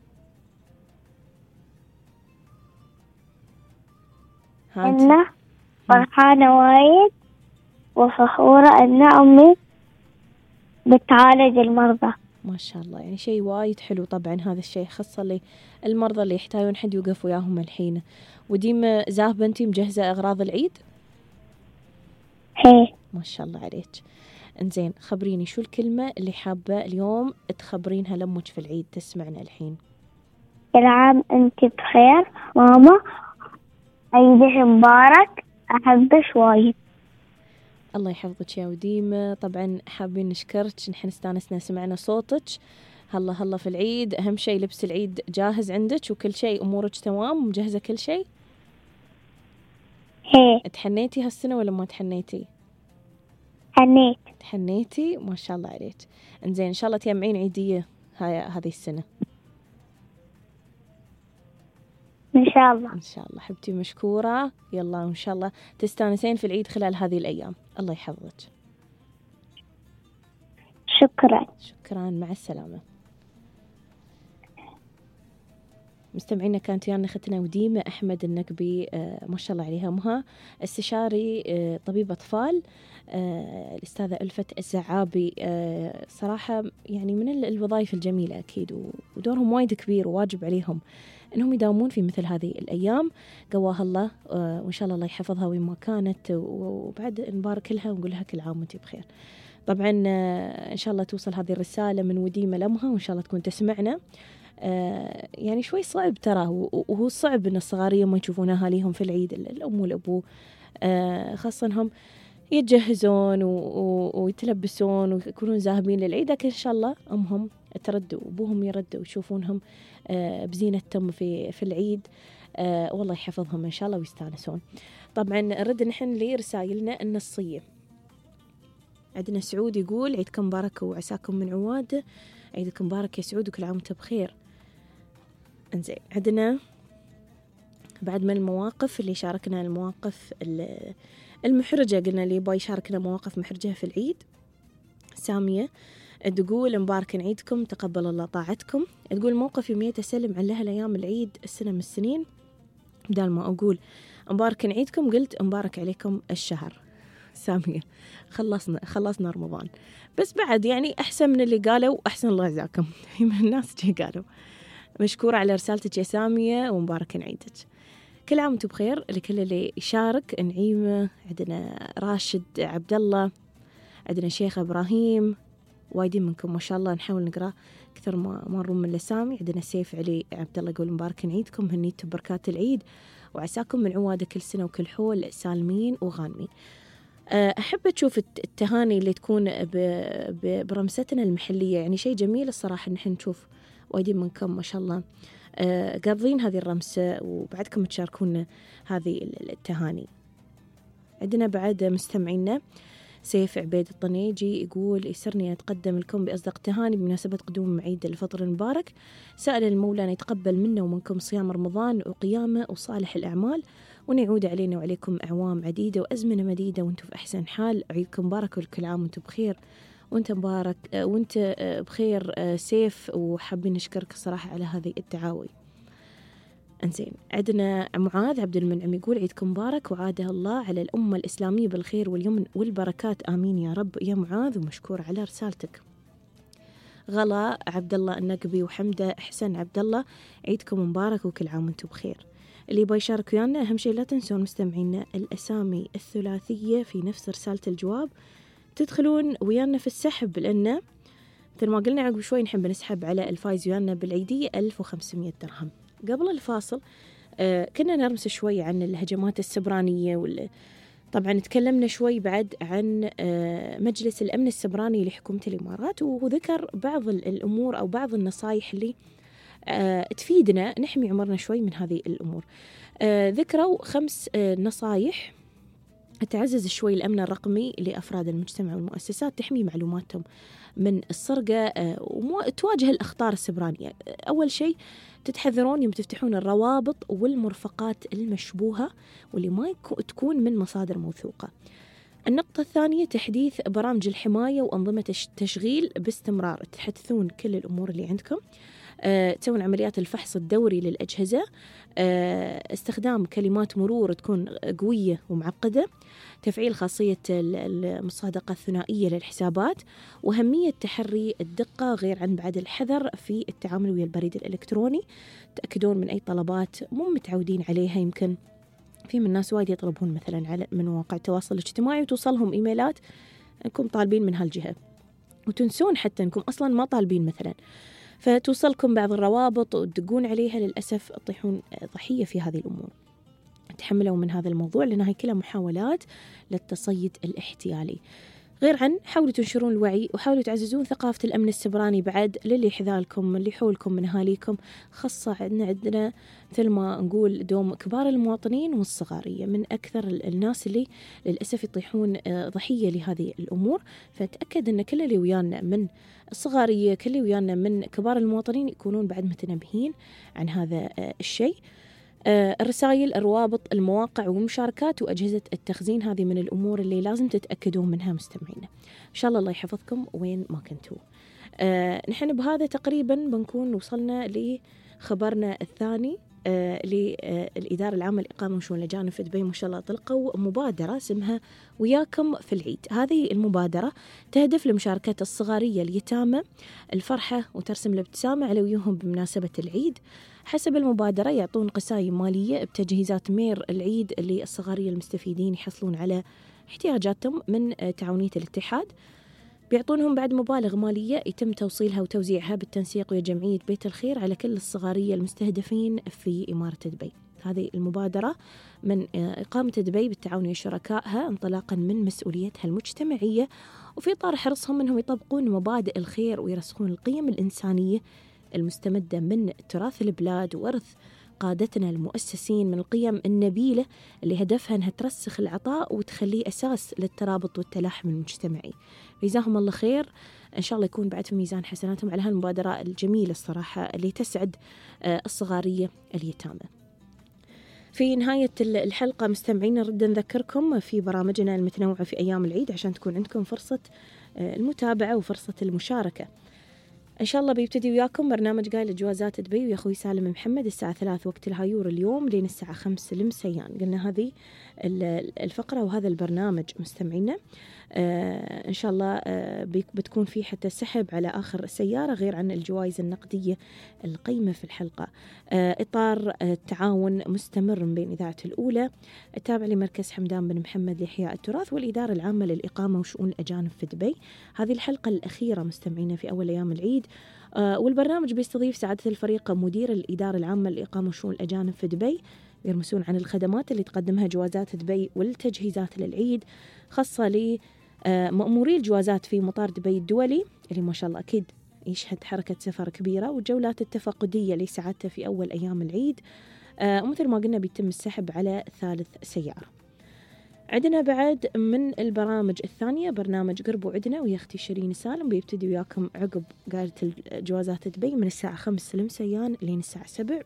أنا فرحانة وايد وفخورة أن أمي بتعالج المرضى. ما شاء الله، يعني شيء وايد حلو طبعا هذا الشيء، خاصة المرضى اللي يحتاجون حد يوقف وياهم الحين. وديما زاهبة أنتي مجهزة أغراض العيد؟ هي ما شاء الله عليك. انزين، خبريني شو الكلمة اللي حابة اليوم تخبرينها لأمك في العيد تسمعنا الحين؟ كل عام أنت بخير ماما، عيدك مبارك، أحبك وايد. الله يحفظك يا وديمة. طبعا حابين نشكرك، نحن استانسنا سمعنا صوتك. هلا في العيد، أهم شيء لبس العيد جاهز عندك وكل شيء أمورك تمام مجهزة كل شيء؟ هي تحنيتي هالسنة ولا ما تحنيتي؟ حنيت. تحنيتي، ما شاء الله عليك. انزين، إن شاء الله تجمعين عيدية هذه السنة إن شاء الله. إن شاء الله. حبتي مشكورة، يلا وإن شاء الله تستانسين في العيد خلال هذه الأيام. الله يحفظك. شكرا. شكرا، مع السلامة. مستمعينا، كانت ويانا أختنا وديمة أحمد النقبي، ما شاء الله عليها، أمها استشاري طبيب أطفال، الأستاذة ألفت الزعابي. صراحة يعني من الوظائف الجميلة أكيد، ودورهم وايد كبير وواجب عليهم أنهم يداومون في مثل هذه الأيام. قواها الله، وإن شاء الله يحفظها وين ما كانت، وبعد نبارك لها ونقول لها كل عام وانتي بخير. طبعا إن شاء الله توصل هذه الرسالة من وديمة لأمها، وإن شاء الله تكون تسمعنا. يعني شوي صعب ترى، وهو صعب ان الصغارية ما يشوفون اهاليهم في العيد، الام والابو خاصة هم يتجهزون ويتلبسون ويكونون ذاهبين للعيد، لكن ان شاء الله امهم تردوا وابوهم يردوا ويشوفونهم بزينتهم في العيد، والله يحفظهم ان شاء الله ويستانسون. طبعا نرد نحن لرسائلنا النصية. عندنا سعود يقول عيدكم مبارك وعساكم من عواد. عيدكم مبارك يا سعود وكل عام وانت بخير. انزين، عندنا بعد من المواقف اللي شاركنا، المواقف المحرجة، قلنا اللي يبغى يشاركنا مواقف محرجة في العيد. سامية تقول مبارك عيدكم، تقبل الله طاعتكم. تقول موقف يومية أسلم عن لها الأيام العيد السنة من السنين، بدال ما أقول مبارك عيدكم قلت مبارك عليكم الشهر. سامية، خلصنا رمضان، بس بعد يعني أحسن من اللي قالوا، أحسن الله يجزاكم من الناس جي قالوا. مشكورة على رسالتك يا سامية، ومبارك عيدك. كل عام وانتم بخير لكل اللي يشارك. نعيمة، عندنا راشد عبد الله، عندنا شيخ إبراهيم، وايدين منكم ما شاء الله، نحاول نقرأ أكثر ما نروم من الأسامي. عندنا سيف علي عبد الله يقول مبارك عيدكم، هنيتوا بركات العيد وعساكم من عوادة كل سنة وكل حول سالمين وغانمين. أحب أشوف التهاني اللي تكون برمستنا المحلية، يعني شيء جميل الصراحة نحن نشوف وايدين منكم ما شاء الله قابضين هذه الرمسة وبعدكم تشاركون هذه التهاني. عندنا بعد مستمعينا سيف عبيد الطنيجي يقول يسرني أتقدم لكم بأصدق تهاني بمناسبة قدوم عيد الفطر المبارك. سأل المولى أن يتقبل منا ومنكم صيام رمضان وقيامه وصالح الأعمال، وأن يعود علينا وعليكم أعوام عديدة وأزمنة مديدة وأنتم في أحسن حال. عيدكم مبارك وكل عام وأنتم بخير. وأنت مبارك وأنت بخير سيف، وحابين نشكرك الصراحة على هذه الدعاوي. انزين، عندنا معاذ عبد المنعم يقول عيدكم مبارك وعاده الله على الأمة الإسلامية بالخير واليمن والبركات، آمين يا رب يا معاذ، ومشكور على رسالتك. غلا عبد الله النقبي وحمدة حسن عبد الله عيدكم مبارك وكل عام وانتم بخير. اللي يبغى يشارك ويانا أهم شيء لا تنسون مستمعينا الأسامي الثلاثية في نفس رسالة الجواب، تدخلون ويانا في السحب، لأن مثل ما قلنا عقب شوي نحب نسحب على الفايز ويانا بالعيدية 1500 درهم. قبل الفاصل كنا نرمس شوي عن الهجمات السبرانية، طبعا تكلمنا شوي بعد عن مجلس الأمن السبراني لحكومة الإمارات، وذكر بعض الأمور أو بعض النصائح اللي تفيدنا نحمي عمرنا شوي من هذه الأمور. ذكروا 5 نصايح تعزز شوي الأمن الرقمي لأفراد المجتمع والمؤسسات، تحمي معلوماتهم من السرقة وتواجه الأخطار السبرانية. أول شيء تتحذرون يوم تفتحون الروابط والمرفقات المشبوهة واللي ما تكون من مصادر موثوقة. النقطة الثانية تحديث برامج الحماية وأنظمة التشغيل باستمرار، تحدثون كل الأمور اللي عندكم. تسوون عمليات الفحص الدوري للأجهزة. استخدام كلمات مرور تكون قوية ومعقدة. تفعيل خاصية المصادقة الثنائية للحسابات، وأهمية تحري الدقة، غير عن بعد الحذر في التعامل ويا البريد الإلكتروني. تأكدون من أي طلبات مو متعودين عليها، يمكن في من الناس وايد يطلبون مثلا من مواقع التواصل الاجتماعي وتوصلهم إيميلات أنكم طالبين من هالجهة وتنسون حتى أنكم أصلا ما طالبين مثلا، فتوصلكم بعض الروابط وتدقون عليها، للأسف تطيحون ضحية في هذه الأمور. تحملوا من هذا الموضوع لأن هاي كلها محاولات للتصيد الاحتيالي. غير عن حاولوا تنشرون الوعي وحاولوا تعززون ثقافة الأمن السبراني بعد للي حذالكم اللي حولكم من أهاليكم، خاصة عندنا مثل ما نقول دوم كبار المواطنين والصغارية من أكثر الناس اللي للأسف يطيحون ضحية لهذه الأمور. فتأكد أن كل اللي ويانا من الصغارية كل اللي ويانا من كبار المواطنين يكونون بعد متنبهين عن هذا الشيء. الرسائل، الروابط، المواقع والمشاركات وأجهزة التخزين، هذه من الأمور اللي لازم تتأكدون منها مستمعينا. إن شاء الله يحفظكم وين ما كنتوا. نحن بهذا تقريبا بنكون وصلنا لخبرنا الثاني. للإدارة العامة للإقامة وشؤون الأجانب في دبي ما شاء الله طلقوا مبادرة اسمها وياكم في العيد. هذه المبادرة تهدف لمشاركة الصغارية اليتامى الفرحة وترسم الابتسامة على وجوههم بمناسبة العيد. حسب المبادرة يعطون قسايم مالية بتجهيزات مير العيد للصغارية المستفيدين يحصلون على احتياجاتهم من تعاونية الاتحاد. بيعطونهم بعد مبالغ مالية يتم توصيلها وتوزيعها بالتنسيق ويا جمعية بيت الخير على كل الصغارية المستهدفين في إمارة دبي. هذه المبادرة من إقامة دبي بالتعاون ويا شركائها انطلاقا من مسؤوليتها المجتمعية، وفي إطار حرصهم أنهم يطبقون مبادئ الخير ويرسخون القيم الإنسانية المستمدة من تراث البلاد وورث قادتنا المؤسسين من القيم النبيلة اللي هدفها أنها ترسخ العطاء وتخليه أساس للترابط والتلاحم المجتمعي. جزاهم الله خير، إن شاء الله يكون بعد في ميزان حسناتهم على هالمبادرة الجميلة الصراحة اللي تسعد الصغارية اليتامى. في نهاية الحلقة مستمعين نرد نذكركم في برامجنا المتنوعة في أيام العيد عشان تكون عندكم فرصة المتابعة وفرصة المشاركة. إن شاء الله بيبتدي وياكم برنامج قايل لجوازات دبي ويا أخوي سالم محمد الساعة 3 وقت الهايور اليوم لين الساعة 5 المسيان. قلنا هذه الفقرة وهذا البرنامج مستمعينا إن شاء الله بتكون فيه حتى سحب على آخر السيارة، غير عن الجوائز النقدية القيمة في الحلقة. إطار التعاون مستمر من بين إذاعة الأولى التابع لمركز حمدان بن محمد لإحياء التراث والإدارة العامة للإقامة وشؤون الأجانب في دبي. هذه الحلقة الأخيرة مستمعينا في أول أيام العيد، والبرنامج بيستضيف سعادة الفريق مدير الإدارة العامة للإقامة وشؤون الأجانب في دبي، يرمسون عن الخدمات اللي تقدمها جوازات دبي والتجهيزات للعيد، خاصة لمأموري الجوازات في مطار دبي الدولي اللي ما شاء الله أكيد يشهد حركة سفر كبيرة، والجولات التفقدية لسعادته في أول أيام العيد. ومثل ما قلنا بيتم السحب على 3 سيارة. عندنا بعد من البرامج الثانية برنامج قرب وعدنا ويا أختي شيرين سالم، بيبتدي وياكم عقب قاعدة الجوازات دبي من الساعة 5 المسيان لين الساعة 7.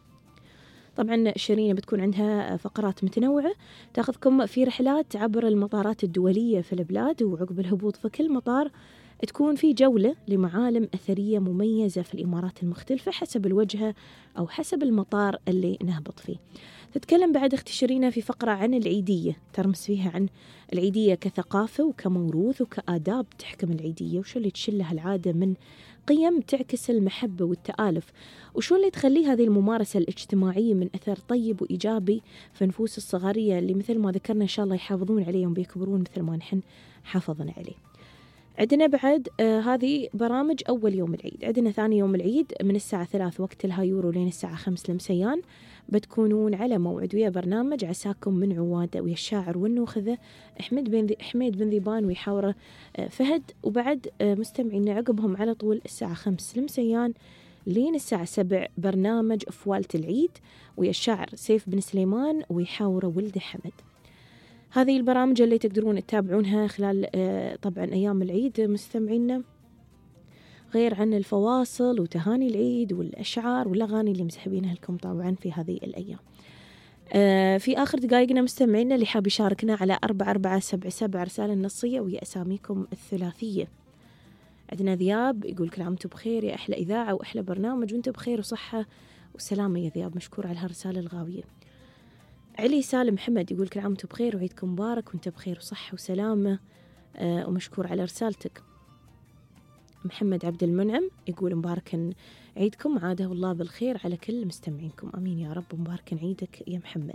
طبعا شيرين بتكون عندها فقرات متنوعة تاخذكم في رحلات عبر المطارات الدولية في البلاد، وعقب الهبوط في كل مطار تكون في جولة لمعالم أثرية مميزة في الإمارات المختلفة حسب الوجهة أو حسب المطار اللي نهبط فيه. تتكلم بعد أختي شيرين في فقرة عن العيدية، ترمس فيها عن العيدية كثقافة وكموروث وكآداب تحكم العيدية، وشو اللي تشلها العادة من قيم تعكس المحبة والتآلف، وشو اللي تخلي هذه الممارسة الاجتماعية من أثر طيب وإيجابي في نفوس الصغارية اللي مثل ما ذكرنا إن شاء الله يحافظون عليهم بيكبرون مثل ما نحن حافظنا عليه. عندنا بعد هذه برامج أول يوم العيد. عندنا ثاني يوم العيد من الساعة 3 وقت الهايورو لين الساعة 5 المسيان، بتكونون على موعد ويا برنامج عساكم من عوادة ويا الشاعر والنوخذة حميد بن ذيبان ويحاوره فهد. وبعد مستمعين عقبهم على طول الساعة 5 المسيان لين الساعة 7 برنامج فوالة العيد ويا الشاعر سيف بن سليمان ويحاوره ولد حمد. هذه البرامج اللي تقدرون تتابعونها خلال طبعا أيام العيد مستمعينا، غير عن الفواصل وتهاني العيد والأشعار والأغاني اللي مسحبينها لكم طبعا في هذه الأيام. في آخر دقائقنا مستمعينا اللي حاب يشاركنا على 4477 رسالة نصية ويا أساميكم الثلاثية. عندنا ذياب يقول كل عام وانتم بخير يا أحلى إذاعة وأحلى برنامج، وانتم بخير وصحة وسلامة يا ذياب، مشكور على هالرسالة الغاوية. علي سالم محمد يقول كل عام وانتم بخير وعيدكم مبارك وانتم بخير وصحة وسلامة، ومشكور على رسالتك. محمد عبد المنعم يقول مبارك عيدكم، عاده الله بالخير على كل مستمعينكم، آمين يا رب، مبارك عيدك يا محمد.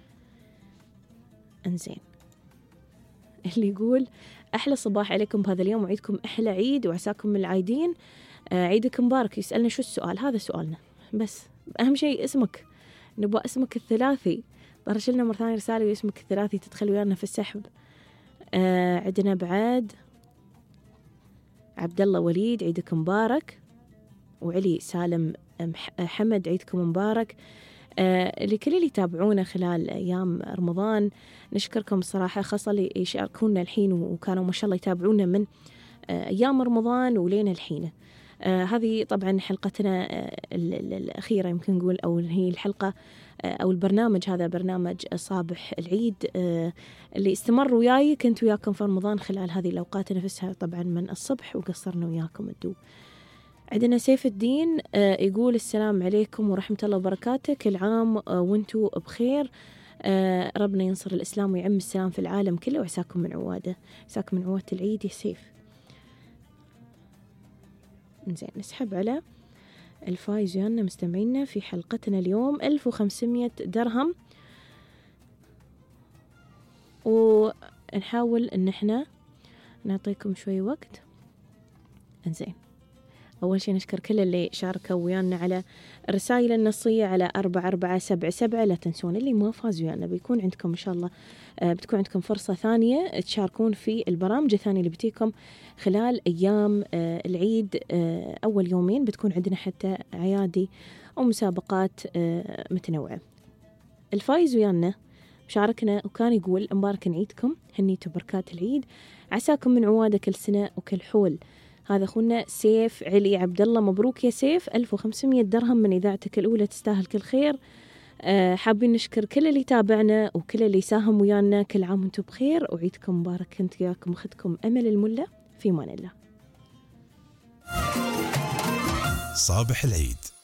انزين، اللي يقول أحلى صباح عليكم بهذا اليوم وعيدكم أحلى عيد وعساكم من العايدين، عيدك مبارك. يسألنا شو السؤال؟ هذا سؤالنا بس، أهم شيء اسمك، نبغى اسمك الثلاثي. طرش لنا مرة ثانية رسالة واسمك الثلاثي تدخل ويانا في السحب. عندنا بعد عبد الله وليد عيدك مبارك، وعلي سالم حمد عيدكم مبارك. لكل اللي يتابعونا خلال أيام رمضان نشكركم صراحة، خاصة اللي يشاركونا الحين وكانوا ما شاء الله يتابعونا من أيام رمضان ولين الحين. هذه طبعا حلقتنا الأخيرة يمكن نقول، أو هي الحلقة أو البرنامج، هذا برنامج صابح العيد اللي استمر وياي، كنت وياكم في رمضان خلال هذه الأوقات نفسها طبعا من الصبح، وقصرنا وياكم الدو. عندنا سيف الدين يقول السلام عليكم ورحمة الله وبركاته، كل عام وانتو بخير، ربنا ينصر الإسلام ويعم السلام في العالم كله، وعساكم من عواده، عساكم من عواد العيد يا سيف. نزين، نسحب على الفايز ويانا مستمعينا في حلقتنا اليوم 1500 درهم، ونحاول ان احنا نعطيكم شوي وقت. انزين، أول شيء نشكر كل اللي شاركوا ويانا على الرسائل النصية على 4477. لا تنسون اللي ما فاز ويانا بيكون عندكم إن شاء الله بتكون عندكم فرصة ثانية تشاركون في البرامج الثانية اللي بتيكم خلال أيام العيد. أول يومين بتكون عندنا حتى عيادي أو مسابقات متنوعة. الفايز ويانا مشاركنا وكان يقول مبارك عيدكم، هنيتوا بركات العيد، عساكم من عواده كل سنة وكل حول. هذا أخونا سيف علي عبد الله، مبروك يا سيف، 1500 درهم من إذاعتك الأولى، تستاهل كل خير. حابين نشكر كل اللي تابعنا وكل اللي ساهم ويانا، كل عام وانتم بخير وعيدكم مبارك. كنت وياكم أختكم أمل الملا، في أمان الله. صابح العيد.